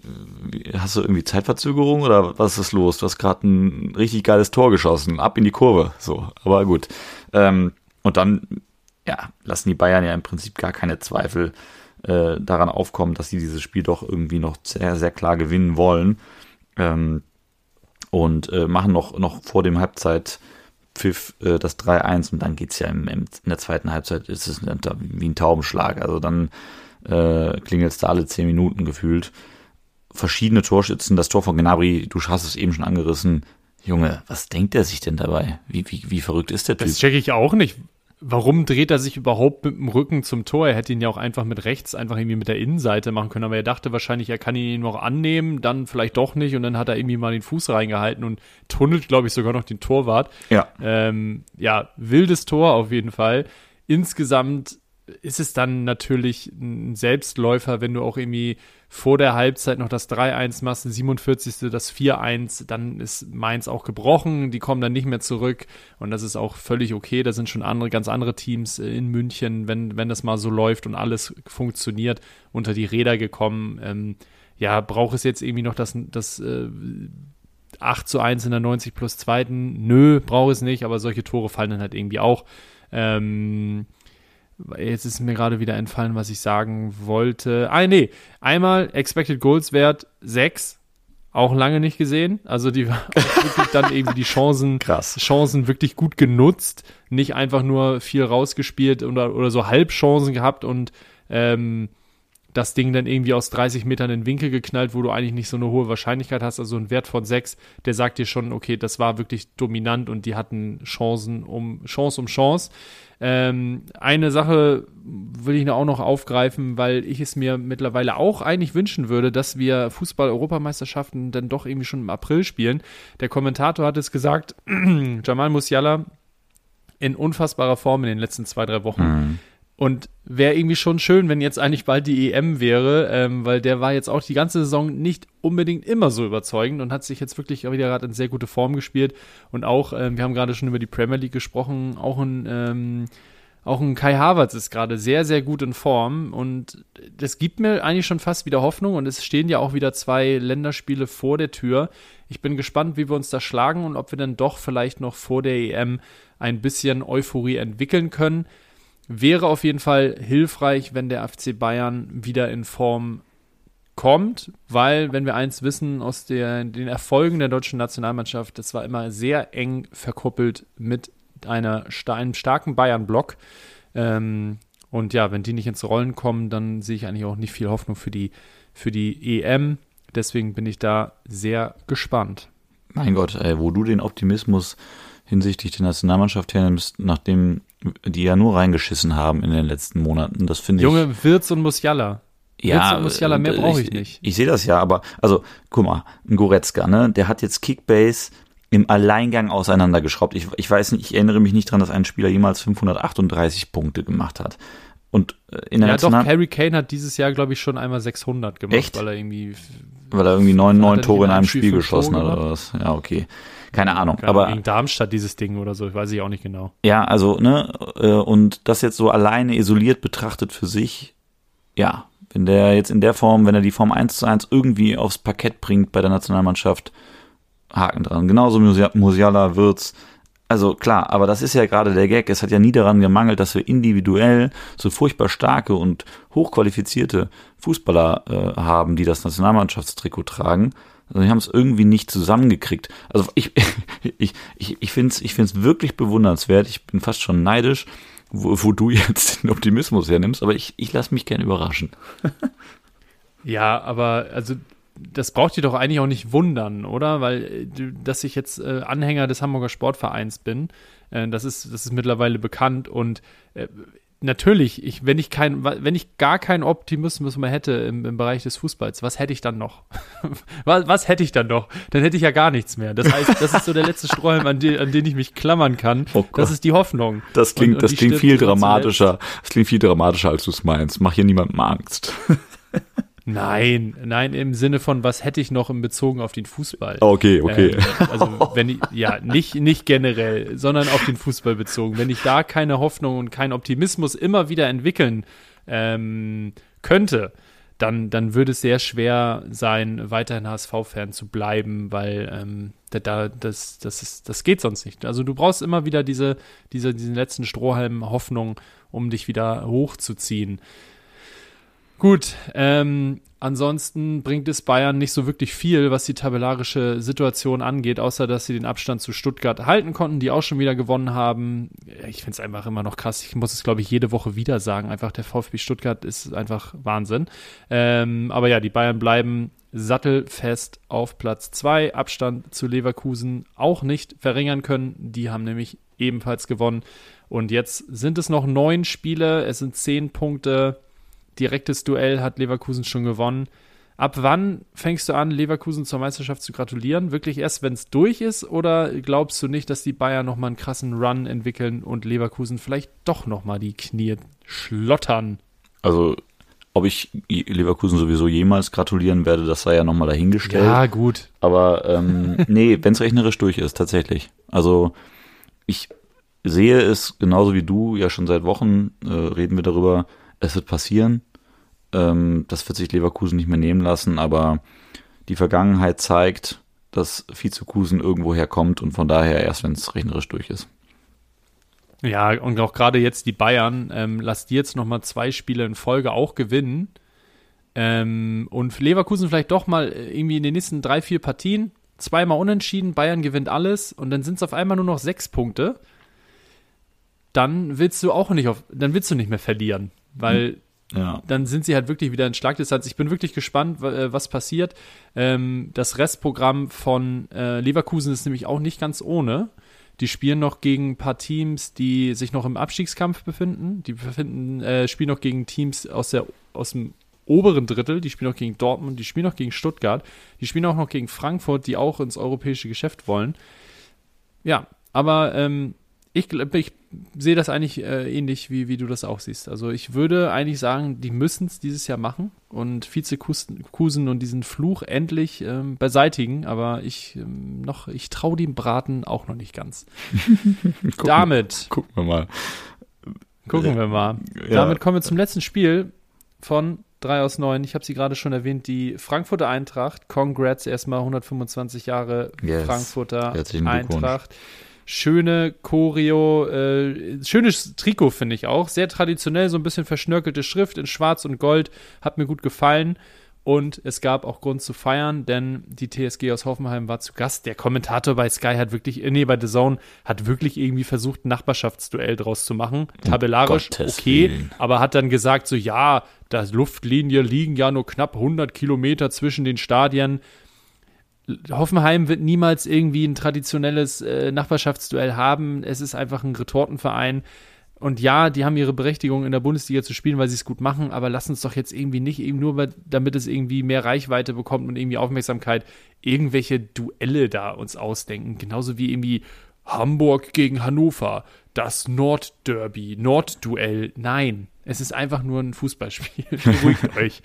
hast du irgendwie Zeitverzögerung oder was ist los? Du hast gerade ein richtig geiles Tor geschossen, ab in die Kurve. So, aber gut. Ähm, und dann ja, lassen die Bayern ja im Prinzip gar keine Zweifel äh, daran aufkommen, dass sie dieses Spiel doch irgendwie noch sehr, sehr klar gewinnen wollen. Ähm, und äh, machen noch, noch vor dem Halbzeitpfiff äh, das drei eins und dann geht's ja im, im, in der zweiten Halbzeit, ist es wie ein Taubenschlag. Also dann äh, klingelt es da alle zehn Minuten gefühlt. Verschiedene Torschützen, das Tor von Gnabry, du hast es eben schon angerissen. Junge, was denkt er sich denn dabei? Wie, wie, wie verrückt ist der Typ? Das checke ich auch nicht. Warum dreht er sich überhaupt mit dem Rücken zum Tor? Er hätte ihn ja auch einfach mit rechts, einfach irgendwie mit der Innenseite machen können. Aber er dachte wahrscheinlich, er kann ihn noch annehmen, dann vielleicht doch nicht. Und dann hat er irgendwie mal den Fuß reingehalten und tunnelt, glaube ich, sogar noch den Torwart. Ja. Ähm, ja, wildes Tor auf jeden Fall. Insgesamt ist es dann natürlich ein Selbstläufer, wenn du auch irgendwie vor der Halbzeit noch das drei eins machst, siebenundvierzigste das vier eins, dann ist Mainz auch gebrochen, die kommen dann nicht mehr zurück und das ist auch völlig okay, da sind schon andere, ganz andere Teams in München, wenn, wenn das mal so läuft und alles funktioniert, unter die Räder gekommen. Ähm, ja, braucht es jetzt irgendwie noch das, das äh, acht zu eins in der neunzig plus zweiten? Nö, braucht es nicht, aber solche Tore fallen dann halt irgendwie auch. Ähm, Jetzt ist mir gerade wieder entfallen, was ich sagen wollte. Ah, nee. Einmal Expected Goals Wert sechs. Auch lange nicht gesehen. Also die auch wirklich dann irgendwie die Chancen, Krass. Chancen wirklich gut genutzt. Nicht einfach nur viel rausgespielt oder, oder so Halbchancen gehabt und ähm, das Ding dann irgendwie aus dreißig Metern in den Winkel geknallt, wo du eigentlich nicht so eine hohe Wahrscheinlichkeit hast. Also ein Wert von sechs, der sagt dir schon, okay, das war wirklich dominant und die hatten Chancen um Chance um Chance. Ähm, eine Sache will ich auch noch aufgreifen, weil ich es mir mittlerweile auch eigentlich wünschen würde, dass wir Fußball-Europameisterschaften dann doch irgendwie schon im April spielen. Der Kommentator hat es gesagt, Jamal Musiala in unfassbarer Form in den letzten zwei, drei Wochen. Mhm. Und wäre irgendwie schon schön, wenn jetzt eigentlich bald die E M wäre, ähm, weil der war jetzt auch die ganze Saison nicht unbedingt immer so überzeugend und hat sich jetzt wirklich wieder gerade in sehr gute Form gespielt. Und auch, ähm, wir haben gerade schon über die Premier League gesprochen, auch ein, ähm, auch ein Kai Havertz ist gerade sehr, sehr gut in Form. Und das gibt mir eigentlich schon fast wieder Hoffnung. Und es stehen ja auch wieder zwei Länderspiele vor der Tür. Ich bin gespannt, wie wir uns da schlagen und ob wir dann doch vielleicht noch vor der E M ein bisschen Euphorie entwickeln können. Wäre auf jeden Fall hilfreich, wenn der F C Bayern wieder in Form kommt, weil, wenn wir eins wissen aus der, den Erfolgen der deutschen Nationalmannschaft, das war immer sehr eng verkuppelt mit einer, einem starken Bayern-Block. Ähm, und ja, wenn die nicht ins Rollen kommen, dann sehe ich eigentlich auch nicht viel Hoffnung für die, für die E M. Deswegen bin ich da sehr gespannt. Mein Gott, ey, wo du den Optimismus hinsichtlich der Nationalmannschaft hernimmst, nachdem die ja nur reingeschissen haben in den letzten Monaten. Das finde ich. Junge, Wirtz und Musiala. Ja, Wirtz und Musiala, mehr brauche ich ich nicht. Ich, ich sehe das ja, aber, also, guck mal, ein Goretzka, ne, der hat jetzt Kickbase im Alleingang auseinandergeschraubt. Ich, ich weiß nicht, ich erinnere mich nicht dran, dass ein Spieler jemals fünfhundertachtunddreißig Punkte gemacht hat. Und in der Ja, National- doch, Harry Kane hat dieses Jahr, glaube ich, schon einmal sechshundert gemacht. Echt? Weil er irgendwie... Weil er irgendwie neun, neun hat er Tore nicht in einem Spiel Spiel fünf geschossen Tore hat oder was. Ja, okay. Keine Ahnung. Keine aber Ahnung, gegen Darmstadt dieses Ding oder so, ich weiß ich auch nicht genau. Ja, also, ne, äh, und das jetzt so alleine isoliert betrachtet für sich, ja, wenn der jetzt in der Form, wenn er die Form eins zu eins irgendwie aufs Parkett bringt bei der Nationalmannschaft, Haken dran. Genauso Musiala, Wirtz. Also klar, aber das ist ja gerade der Gag. Es hat ja nie daran gemangelt, dass wir individuell so furchtbar starke und hochqualifizierte Fußballer äh, haben, die das Nationalmannschaftstrikot tragen. Also die haben es irgendwie nicht zusammengekriegt. Also ich ich ich ich finde es ich find's wirklich bewundernswert. Ich bin fast schon neidisch, wo, wo du jetzt den Optimismus hernimmst, aber ich ich lasse mich gerne überraschen. Ja, aber also das braucht dir doch eigentlich auch nicht wundern, oder? Weil, dass ich jetzt äh, Anhänger des Hamburger Sportvereins bin, äh, das ist das ist mittlerweile bekannt und äh, natürlich, ich, wenn ich kein, wenn ich gar keinen Optimismus mehr hätte im, im Bereich des Fußballs, was hätte ich dann noch? was, was hätte ich dann noch? Dann hätte ich ja gar nichts mehr. Das heißt, das ist so der letzte Strohhalm, an den, an den ich mich klammern kann. Oh das ist die Hoffnung. Das klingt, und, und das klingt viel dramatischer. Zuletzt. Das klingt viel dramatischer, als du es meinst. Mach hier niemandem Angst. Nein, nein, im Sinne von, was hätte ich noch in Bezogen auf den Fußball? Okay, okay. Ähm, also, wenn ich, ja, nicht, nicht generell, sondern auf den Fußball bezogen. Wenn ich da keine Hoffnung und keinen Optimismus immer wieder entwickeln ähm, könnte, dann, dann würde es sehr schwer sein, weiterhin H S V-Fan zu bleiben, weil ähm, da, das, das, ist, das geht sonst nicht. Also du brauchst immer wieder diese, diese, diesen letzten Strohhalm Hoffnung, um dich wieder hochzuziehen. Gut, ähm, ansonsten bringt es Bayern nicht so wirklich viel, was die tabellarische Situation angeht, außer dass sie den Abstand zu Stuttgart halten konnten, die auch schon wieder gewonnen haben. Ich finde es einfach immer noch krass. Ich muss es, glaube ich, jede Woche wieder sagen. Einfach der VfB Stuttgart ist einfach Wahnsinn. Ähm, aber ja, die Bayern bleiben sattelfest auf Platz zwei. Abstand zu Leverkusen auch nicht verringern können. Die haben nämlich ebenfalls gewonnen. Und jetzt sind es noch neun Spiele. Es sind zehn Punkte. Direktes Duell hat Leverkusen schon gewonnen. Ab wann fängst du an, Leverkusen zur Meisterschaft zu gratulieren? Wirklich erst, wenn es durch ist? Oder glaubst du nicht, dass die Bayern nochmal einen krassen Run entwickeln und Leverkusen vielleicht doch nochmal die Knie schlottern? Also, ob ich Leverkusen sowieso jemals gratulieren werde, das sei ja nochmal dahingestellt. Ja, gut. Aber ähm, nee, wenn es rechnerisch durch ist, tatsächlich. Also, ich sehe es genauso wie du, ja schon seit Wochen äh, reden wir darüber, es wird passieren. Ähm, das wird sich Leverkusen nicht mehr nehmen lassen, aber die Vergangenheit zeigt, dass Vizekusen irgendwo herkommt und von daher erst, wenn es rechnerisch durch ist. Ja, und auch gerade jetzt die Bayern, ähm, lasst die jetzt nochmal zwei Spiele in Folge auch gewinnen. Ähm, und Leverkusen vielleicht doch mal irgendwie in den nächsten drei, vier Partien zweimal unentschieden, Bayern gewinnt alles und dann sind es auf einmal nur noch sechs Punkte. Dann willst du auch nicht auf, dann willst du nicht mehr verlieren. Weil ja. dann sind sie halt wirklich wieder in Schlagdistanz. Ich bin wirklich gespannt, was passiert. Ähm, das Restprogramm von äh, Leverkusen ist nämlich auch nicht ganz ohne. Die spielen noch gegen ein paar Teams, die sich noch im Abstiegskampf befinden. Die befinden, äh, spielen noch gegen Teams aus, der, aus dem oberen Drittel. Die spielen noch gegen Dortmund, die spielen noch gegen Stuttgart. Die spielen auch noch gegen Frankfurt, die auch ins europäische Geschäft wollen. Ja, aber ähm, ich, ich sehe das eigentlich äh, ähnlich, wie, wie du das auch siehst. Also ich würde eigentlich sagen, die müssen es dieses Jahr machen und Vizekusen und diesen Fluch endlich ähm, beseitigen. Aber ich ähm, noch, ich traue dem Braten auch noch nicht ganz. gucken, Damit gucken wir mal. Gucken wir mal. Ja. Damit kommen wir zum letzten Spiel von drei aus neun. Ich habe sie gerade schon erwähnt, die Frankfurter Eintracht. Congrats, erstmal hundertfünfundzwanzig Jahre yes. Frankfurter Herzlichen Eintracht. Schöne Choreo, äh, schönes Trikot finde ich auch. Sehr traditionell, so ein bisschen verschnörkelte Schrift in Schwarz und Gold. Hat mir gut gefallen. Und es gab auch Grund zu feiern, denn die T S G aus Hoffenheim war zu Gast. Der Kommentator bei Sky hat wirklich, nee, bei The Zone, hat wirklich irgendwie versucht, ein Nachbarschaftsduell draus zu machen. Tabellarisch okay, Willen. Aber hat dann gesagt, so ja, da Luftlinie liegen ja nur knapp hundert Kilometer zwischen den Stadien. Hoffenheim wird niemals irgendwie ein traditionelles äh, Nachbarschaftsduell haben. Es ist einfach ein Retortenverein. Und ja, die haben ihre Berechtigung in der Bundesliga zu spielen, weil sie es gut machen, aber lass uns doch jetzt irgendwie nicht, eben nur damit es irgendwie mehr Reichweite bekommt und irgendwie Aufmerksamkeit, irgendwelche Duelle da uns ausdenken. Genauso wie irgendwie Hamburg gegen Hannover, das Nordderby, Nordduell. Nein, es ist einfach nur ein Fußballspiel. Beruhigt euch.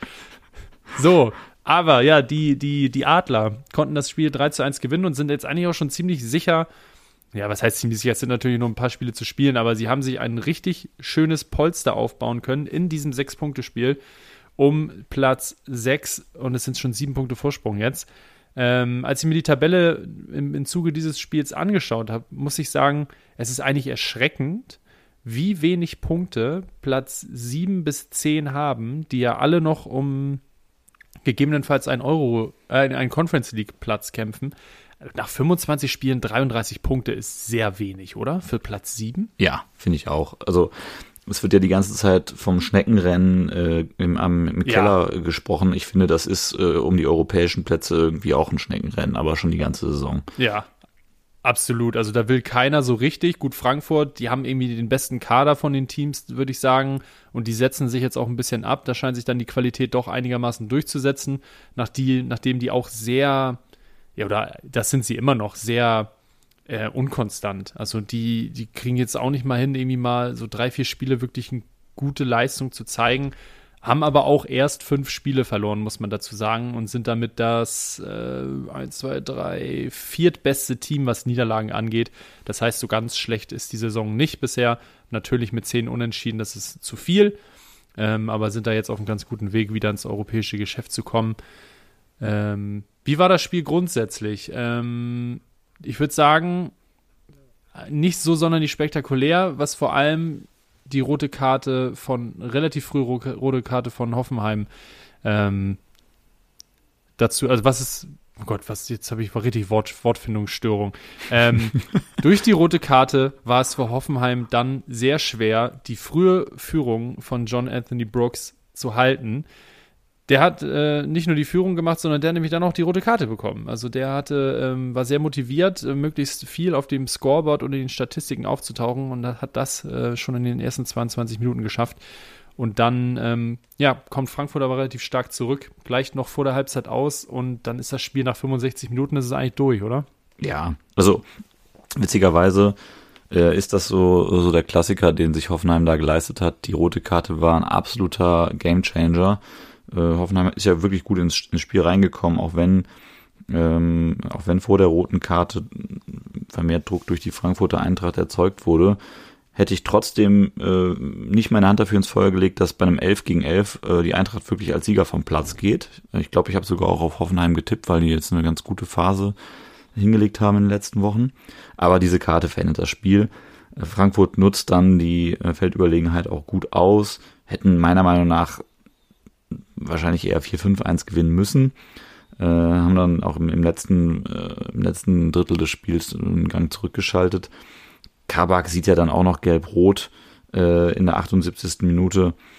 So, aber ja, die, die, die Adler konnten das Spiel drei zu eins gewinnen und sind jetzt eigentlich auch schon ziemlich sicher. Ja, was heißt ziemlich sicher? Es sind natürlich nur ein paar Spiele zu spielen, aber sie haben sich ein richtig schönes Polster aufbauen können in diesem Sechs-Punkte-Spiel um Platz sechs und es sind schon sieben Punkte Vorsprung jetzt. Ähm, als ich mir die Tabelle im, im Zuge dieses Spiels angeschaut habe, muss ich sagen, es ist eigentlich erschreckend, wie wenig Punkte Platz sieben bis zehn haben, die ja alle noch um gegebenenfalls einen Euro, äh, einen Conference League Platz kämpfen. Nach fünfundzwanzig Spielen dreiunddreißig Punkte ist sehr wenig, oder? Für Platz sieben? Ja, finde ich auch. Also es wird ja die ganze Zeit vom Schneckenrennen äh, im, am, im Keller ja. gesprochen. Ich finde, das ist äh, um die europäischen Plätze irgendwie auch ein Schneckenrennen, aber schon die ganze Saison. Ja, absolut. Also da will keiner so richtig. Gut, Frankfurt, die haben irgendwie den besten Kader von den Teams, würde ich sagen. Und die setzen sich jetzt auch ein bisschen ab. Da scheint sich dann die Qualität doch einigermaßen durchzusetzen, nach die, nachdem die auch sehr... Ja, oder das sind sie immer noch, sehr äh, unkonstant. Also die, die kriegen jetzt auch nicht mal hin, irgendwie mal so drei, vier Spiele wirklich eine gute Leistung zu zeigen, haben aber auch erst fünf Spiele verloren, muss man dazu sagen, und sind damit das äh, eins, zwei, drei, viertbeste Team, was Niederlagen angeht. Das heißt, so ganz schlecht ist die Saison nicht bisher. Natürlich mit zehn Unentschieden, das ist zu viel, ähm, aber sind da jetzt auf einem ganz guten Weg, wieder ins europäische Geschäft zu kommen. Ähm, Wie war das Spiel grundsätzlich? Ähm, ich würde sagen, nicht so sonderlich spektakulär, was vor allem die rote Karte von, relativ früh rote Karte von Hoffenheim ähm, dazu, also was ist, oh Gott, was, jetzt habe ich mal richtig Wort, Wortfindungsstörung. Ähm, durch die rote Karte war es für Hoffenheim dann sehr schwer, die frühe Führung von John Anthony Brooks zu halten. Der hat äh, nicht nur die Führung gemacht, sondern der hat nämlich dann auch die rote Karte bekommen. Also der hatte, ähm, war sehr motiviert, äh, möglichst viel auf dem Scoreboard und in den Statistiken aufzutauchen und hat das äh, schon in den ersten zweiundzwanzig Minuten geschafft. Und dann, ähm, ja, kommt Frankfurt aber relativ stark zurück, gleicht noch vor der Halbzeit aus und dann ist das Spiel nach fünfundsechzig Minuten, das ist eigentlich durch, oder? Ja, also witzigerweise äh, ist das so, so der Klassiker, den sich Hoffenheim da geleistet hat. Die rote Karte war ein absoluter Gamechanger. Hoffenheim ist ja wirklich gut ins, ins Spiel reingekommen, auch wenn ähm, auch wenn vor der roten Karte vermehrt Druck durch die Frankfurter Eintracht erzeugt wurde, hätte ich trotzdem äh, nicht meine Hand dafür ins Feuer gelegt, dass bei einem elf gegen elf äh, die Eintracht wirklich als Sieger vom Platz geht. Ich glaube, ich habe sogar auch auf Hoffenheim getippt, weil die jetzt eine ganz gute Phase hingelegt haben in den letzten Wochen. Aber diese Karte verändert das Spiel. Frankfurt nutzt dann die äh, Feldüberlegenheit auch gut aus, hätten meiner Meinung nach wahrscheinlich eher vier fünf eins gewinnen müssen, äh, haben dann auch im, im letzten äh, im letzten Drittel des Spiels einen Gang zurückgeschaltet. Kabak sieht ja dann auch noch gelb-rot äh, in der achtundsiebzigsten Minute.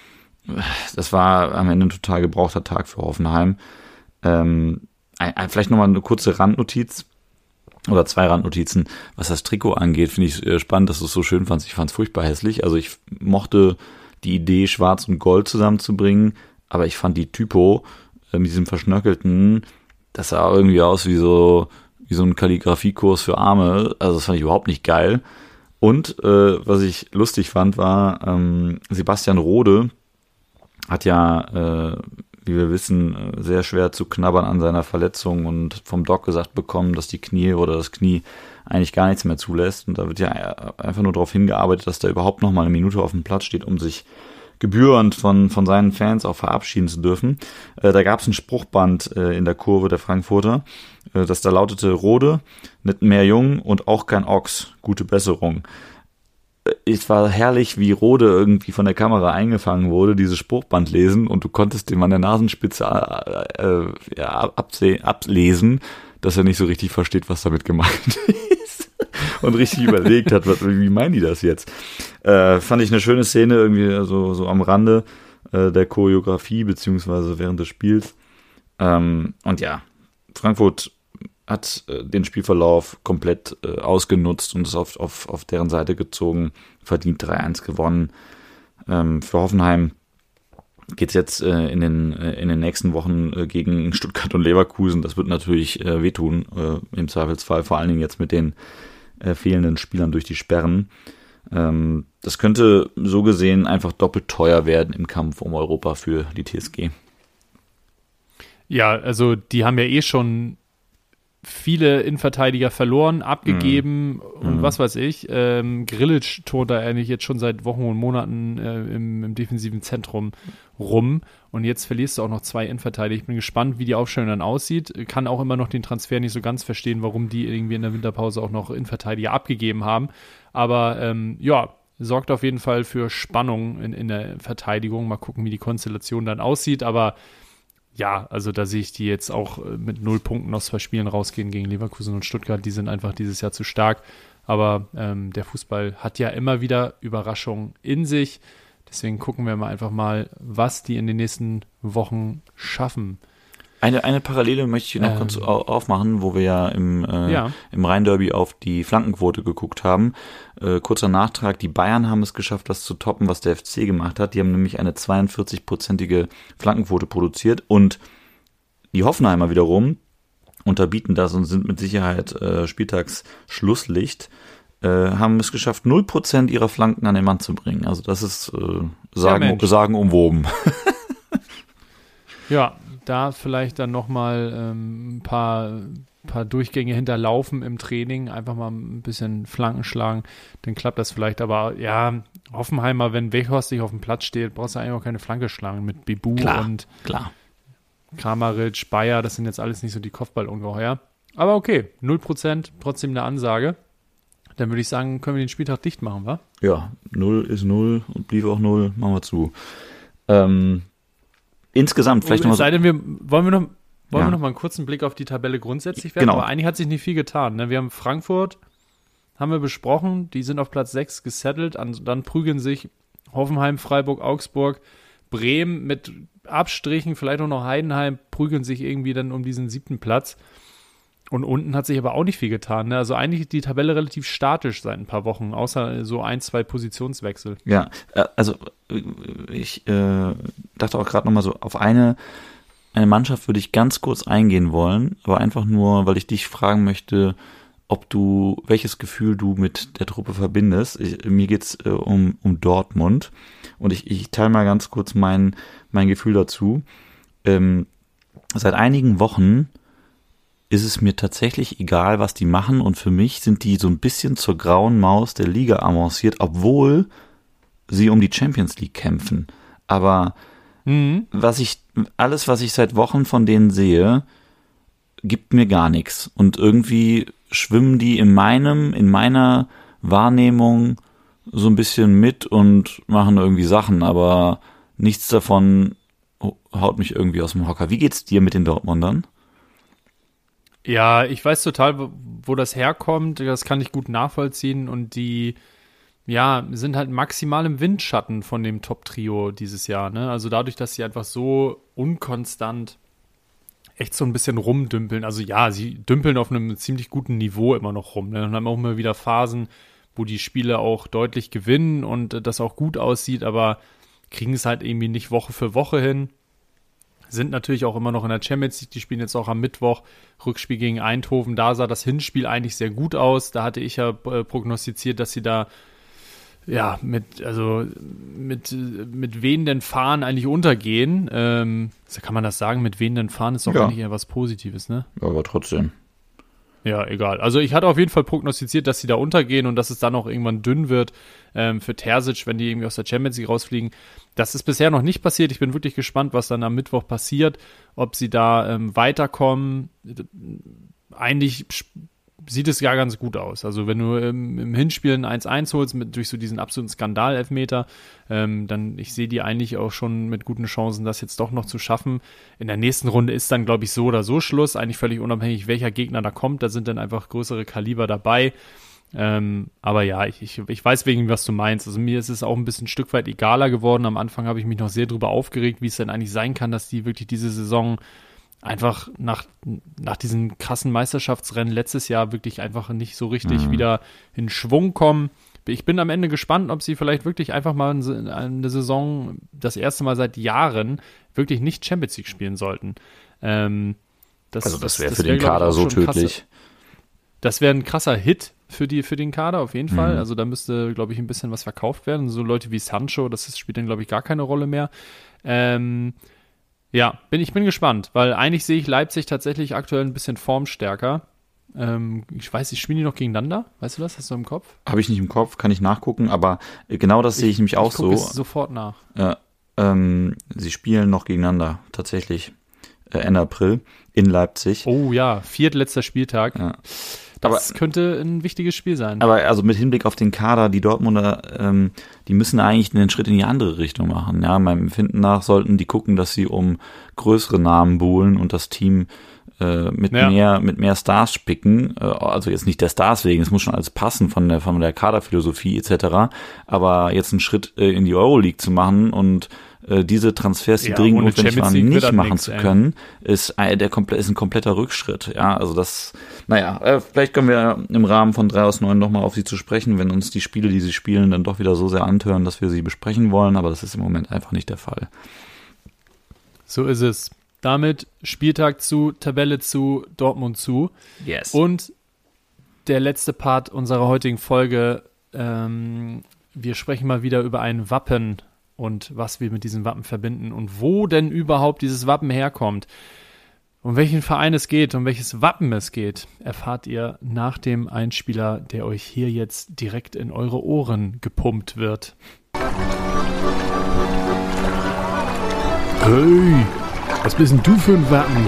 das war am Ende ein total gebrauchter Tag für Hoffenheim. Ähm, vielleicht nochmal eine kurze Randnotiz oder zwei Randnotizen. Was das Trikot angeht, finde ich äh, spannend, dass du es so schön fandst. Ich fand es furchtbar hässlich. Also ich mochte die Idee, Schwarz und Gold zusammenzubringen, aber ich fand die Typo äh, mit diesem verschnörkelten, das sah irgendwie aus wie so wie so ein Kalligrafiekurs für Arme. Also das fand ich überhaupt nicht geil. Und äh, was ich lustig fand, war ähm, Sebastian Rode hat ja, äh, wie wir wissen, sehr schwer zu knabbern an seiner Verletzung und vom Doc gesagt bekommen, dass die Knie oder das Knie eigentlich gar nichts mehr zulässt. Und da wird ja einfach nur darauf hingearbeitet, dass der überhaupt noch mal eine Minute auf dem Platz steht, um sich gebührend von von seinen Fans auch verabschieden zu dürfen. Äh, da gab es ein Spruchband äh, in der Kurve der Frankfurter, äh, das da lautete: Rode, nicht mehr jung und auch kein Ochs, gute Besserung. Es war herrlich, wie Rode irgendwie von der Kamera eingefangen wurde, dieses Spruchband lesen, und du konntest dem an der Nasenspitze äh, äh, ja, abse- ablesen, dass er nicht so richtig versteht, was damit gemeint ist und richtig überlegt hat, was, wie meinen die das jetzt? Äh, fand ich eine schöne Szene, irgendwie so, so am Rande äh, der Choreografie beziehungsweise während des Spiels. Ähm, und ja, Frankfurt hat äh, den Spielverlauf komplett äh, ausgenutzt und ist auf, auf, auf deren Seite gezogen, verdient drei eins gewonnen. Ähm, für Hoffenheim geht's jetzt äh, in den äh, in den nächsten Wochen äh, gegen Stuttgart und Leverkusen. Das wird natürlich äh, wehtun, äh, im Zweifelsfall, vor allen Dingen jetzt mit den äh, fehlenden Spielern durch die Sperren. Ähm, das könnte so gesehen einfach doppelt teuer werden im Kampf um Europa für die T S G. Ja, also die haben ja eh schon viele Innenverteidiger verloren, abgegeben mm. und mm. was weiß ich. Ähm, Grilic turnt da eigentlich jetzt schon seit Wochen und Monaten äh, im, im defensiven Zentrum rum, und jetzt verlierst du auch noch zwei Innenverteidiger. Ich bin gespannt, wie die Aufstellung dann aussieht. Kann auch immer noch den Transfer nicht so ganz verstehen, warum die irgendwie in der Winterpause auch noch Innenverteidiger abgegeben haben. Aber ähm, ja, sorgt auf jeden Fall für Spannung in, in der Verteidigung. Mal gucken, wie die Konstellation dann aussieht, aber ja, also da sehe ich die jetzt auch mit null Punkten aus zwei Spielen rausgehen gegen Leverkusen und Stuttgart. Die sind einfach dieses Jahr zu stark. Aber ähm, der Fußball hat ja immer wieder Überraschungen in sich. Deswegen gucken wir mal einfach mal, was die in den nächsten Wochen schaffen. Eine, eine Parallele möchte ich noch ähm, kurz aufmachen, wo wir ja im, äh, ja. im Rhein-Derby auf die Flankenquote geguckt haben. Äh, kurzer Nachtrag, die Bayern haben es geschafft, das zu toppen, was der F C gemacht hat. Die haben nämlich eine zweiundvierzig-prozentige Flankenquote produziert, und die Hoffenheimer wiederum unterbieten das und sind mit Sicherheit äh, Spieltagsschlusslicht, äh, haben es geschafft, null Prozent ihrer Flanken an den Mann zu bringen. Also das ist äh, sagen, ja, sagenumwoben. Ja, da vielleicht dann nochmal ähm, ein paar, paar Durchgänge hinterlaufen im Training, einfach mal ein bisschen Flanken schlagen, dann klappt das vielleicht. Aber ja, Hoffenheimer, wenn Weghorst nicht auf dem Platz steht, brauchst du eigentlich auch keine Flanke schlagen mit Bebu klar, und klar. Kramaric, Bayer, das sind jetzt alles nicht so die Kopfballungeheuer. Aber okay, null Prozent, trotzdem eine Ansage. Dann würde ich sagen, können wir den Spieltag dicht machen, wa? Ja, null ist null und blieb auch null, machen wir zu. Ähm, Insgesamt vielleicht nochmal so. Sei denn, wir, wollen wir noch, wollen ja. wir noch mal einen kurzen Blick auf die Tabelle grundsätzlich werfen? Genau. Aber eigentlich hat sich nicht viel getan. Ne? Wir haben Frankfurt, haben wir besprochen, die sind auf Platz sechs gesettelt, dann prügeln sich Hoffenheim, Freiburg, Augsburg, Bremen mit Abstrichen, vielleicht auch noch Heidenheim, prügeln sich irgendwie dann um diesen siebten Platz. Und unten hat sich aber auch nicht viel getan. Ne? Also eigentlich die Tabelle relativ statisch seit ein paar Wochen, außer so ein, zwei Positionswechsel. Ja, also ich äh, dachte auch gerade nochmal so, auf eine, eine Mannschaft würde ich ganz kurz eingehen wollen, aber einfach nur, weil ich dich fragen möchte, ob du, welches Gefühl du mit der Truppe verbindest. Ich, mir geht's äh, um, um Dortmund, und ich, ich teile mal ganz kurz mein, mein Gefühl dazu. Ähm, seit einigen Wochen ist es mir tatsächlich egal, was die machen, und für mich sind die so ein bisschen zur grauen Maus der Liga avanciert, obwohl sie um die Champions League kämpfen. Aber mhm. was ich, alles, was ich seit Wochen von denen sehe, gibt mir gar nichts. Und irgendwie schwimmen die in meinem, in meiner Wahrnehmung so ein bisschen mit und machen irgendwie Sachen, aber nichts davon haut mich irgendwie aus dem Hocker. Wie geht's dir mit den Dortmundern? Ja, ich weiß total, wo das herkommt. Das kann ich gut nachvollziehen. Und die, ja, sind halt maximal im Windschatten von dem Top-Trio dieses Jahr, ne? Also dadurch, dass sie einfach so unkonstant echt so ein bisschen rumdümpeln. Also ja, sie dümpeln auf einem ziemlich guten Niveau immer noch rum, ne? Und haben auch immer wieder Phasen, wo die Spiele auch deutlich gewinnen und das auch gut aussieht, aber kriegen es halt irgendwie nicht Woche für Woche hin. Sind natürlich auch immer noch in der Champions League, die spielen jetzt auch am Mittwoch, Rückspiel gegen Eindhoven, da sah das Hinspiel eigentlich sehr gut aus, da hatte ich ja äh, prognostiziert, dass sie da ja mit, also mit, mit wehenden Fahnen eigentlich untergehen, ähm, so kann man das sagen, mit wehenden Fahnen ist doch Ja. eigentlich eher was Positives, ne? Aber trotzdem. Ja, egal. Also ich hatte auf jeden Fall prognostiziert, dass sie da untergehen und dass es dann auch irgendwann dünn wird ähm, für Terzic, wenn die irgendwie aus der Champions League rausfliegen. Das ist bisher noch nicht passiert. Ich bin wirklich gespannt, was dann am Mittwoch passiert, ob sie da ähm, weiterkommen. Eigentlich sp- sieht es ja ganz gut aus. Also wenn du im, im Hinspiel ein eins eins holst, mit, durch so diesen absoluten Skandal-Elfmeter, ähm, dann, ich sehe die eigentlich auch schon mit guten Chancen, das jetzt doch noch zu schaffen. In der nächsten Runde ist dann, glaube ich, so oder so Schluss, eigentlich völlig unabhängig, welcher Gegner da kommt, da sind dann einfach größere Kaliber dabei. Ähm, aber ja, ich, ich, ich weiß wegen, was du meinst. Also mir ist es auch ein bisschen ein Stück weit egaler geworden. Am Anfang habe ich mich noch sehr drüber aufgeregt, wie es denn eigentlich sein kann, dass die wirklich diese Saison einfach nach, nach diesen krassen Meisterschaftsrennen letztes Jahr wirklich einfach nicht so richtig mhm. wieder in Schwung kommen. Ich bin am Ende gespannt, ob sie vielleicht wirklich einfach mal eine Saison, das erste Mal seit Jahren, wirklich nicht Champions League spielen sollten. Ähm, das, also das wäre das für wär, den Kader so tödlich. Krasse, das wäre ein krasser Hit für, die, für den Kader auf jeden mhm. Fall. Also da müsste, glaube ich, ein bisschen was verkauft werden. So Leute wie Sancho, das spielt dann, glaube ich, gar keine Rolle mehr. Ähm, Ja, bin, ich bin gespannt, weil eigentlich sehe ich Leipzig tatsächlich aktuell ein bisschen formstärker. Ähm, ich weiß, ich spielen die noch gegeneinander? Weißt du das? Hast du im Kopf? Habe ich nicht im Kopf, kann ich nachgucken, aber genau das sehe ich nämlich auch ich gucke so. Es sofort nach. Äh, ähm, sie spielen noch gegeneinander, tatsächlich. Äh, Ende April in Leipzig. Oh ja, viertletzter Spieltag. Ja. Das aber, könnte ein wichtiges Spiel sein. Aber also mit Hinblick auf den Kader, die Dortmunder, ähm, die müssen eigentlich einen Schritt in die andere Richtung machen. Ja, meinem Empfinden nach sollten die gucken, dass sie um größere Namen buhlen und das Team äh, mit ja. mehr mit mehr Stars spicken. Äh, also jetzt nicht der Stars wegen, es muss schon alles passen von der von der Kaderphilosophie et cetera. Aber jetzt einen Schritt äh, in die Euroleague zu machen und diese Transfers, die ja, dringend notwendig waren, nicht machen nix, zu können, ist, ein, der komple- ist ein kompletter Rückschritt. Ja, also das, naja, äh, vielleicht können wir im Rahmen von drei aus neun nochmal auf sie zu sprechen, wenn uns die Spiele, die sie spielen, dann doch wieder so sehr antören, dass wir sie besprechen wollen, aber das ist im Moment einfach nicht der Fall. So ist es. Damit Spieltag zu, Tabelle zu, Dortmund zu. Yes. Und der letzte Part unserer heutigen Folge, ähm, wir sprechen mal wieder über ein Wappen und was wir mit diesem Wappen verbinden und wo denn überhaupt dieses Wappen herkommt. Um welchen Verein es geht, um welches Wappen es geht, erfahrt ihr nach dem Einspieler, der euch hier jetzt direkt in eure Ohren gepumpt wird. Hey, was bist denn du für ein Wappen?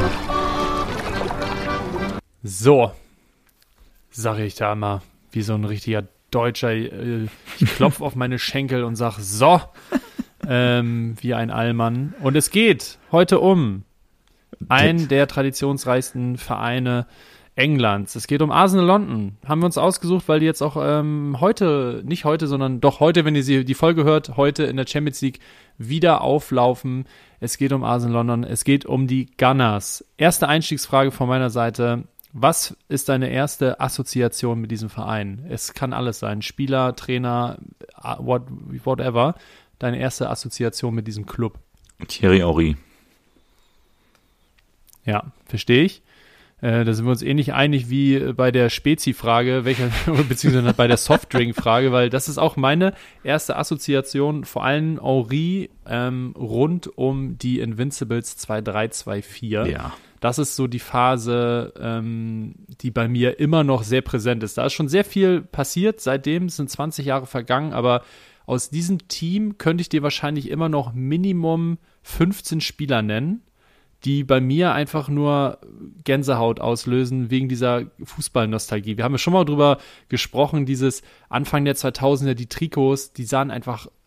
So, sage ich da mal, wie so ein richtiger Deutscher, äh, ich klopfe auf meine Schenkel und sag so, ähm, wie ein Allmann. Und es geht heute um einen der traditionsreichsten Vereine Englands. Es geht um Arsenal London. Haben wir uns ausgesucht, weil die jetzt auch ähm, heute, nicht heute, sondern doch heute, wenn ihr sie, die Folge hört, heute in der Champions League wieder auflaufen. Es geht um Arsenal London. Es geht um die Gunners. Erste Einstiegsfrage von meiner Seite. Was ist deine erste Assoziation mit diesem Verein? Es kann alles sein. Spieler, Trainer, what, whatever. Deine erste Assoziation mit diesem Club? Thierry Henry. Ja, verstehe ich. Äh, da sind wir uns ähnlich einig wie bei der Spezi-Frage, welcher, beziehungsweise bei der Softdrink-Frage, weil das ist auch meine erste Assoziation, vor allem Henry ähm, rund um die Invincibles zwei drei zwei vier. Ja. Das ist so die Phase, ähm, die bei mir immer noch sehr präsent ist. Da ist schon sehr viel passiert seitdem, es sind zwanzig Jahre vergangen, aber aus diesem Team könnte ich dir wahrscheinlich immer noch Minimum fünfzehn Spieler nennen, die bei mir einfach nur Gänsehaut auslösen wegen dieser Fußballnostalgie. Wir haben ja schon mal drüber gesprochen, dieses Anfang der zweitausender, die Trikots, die sahen einfach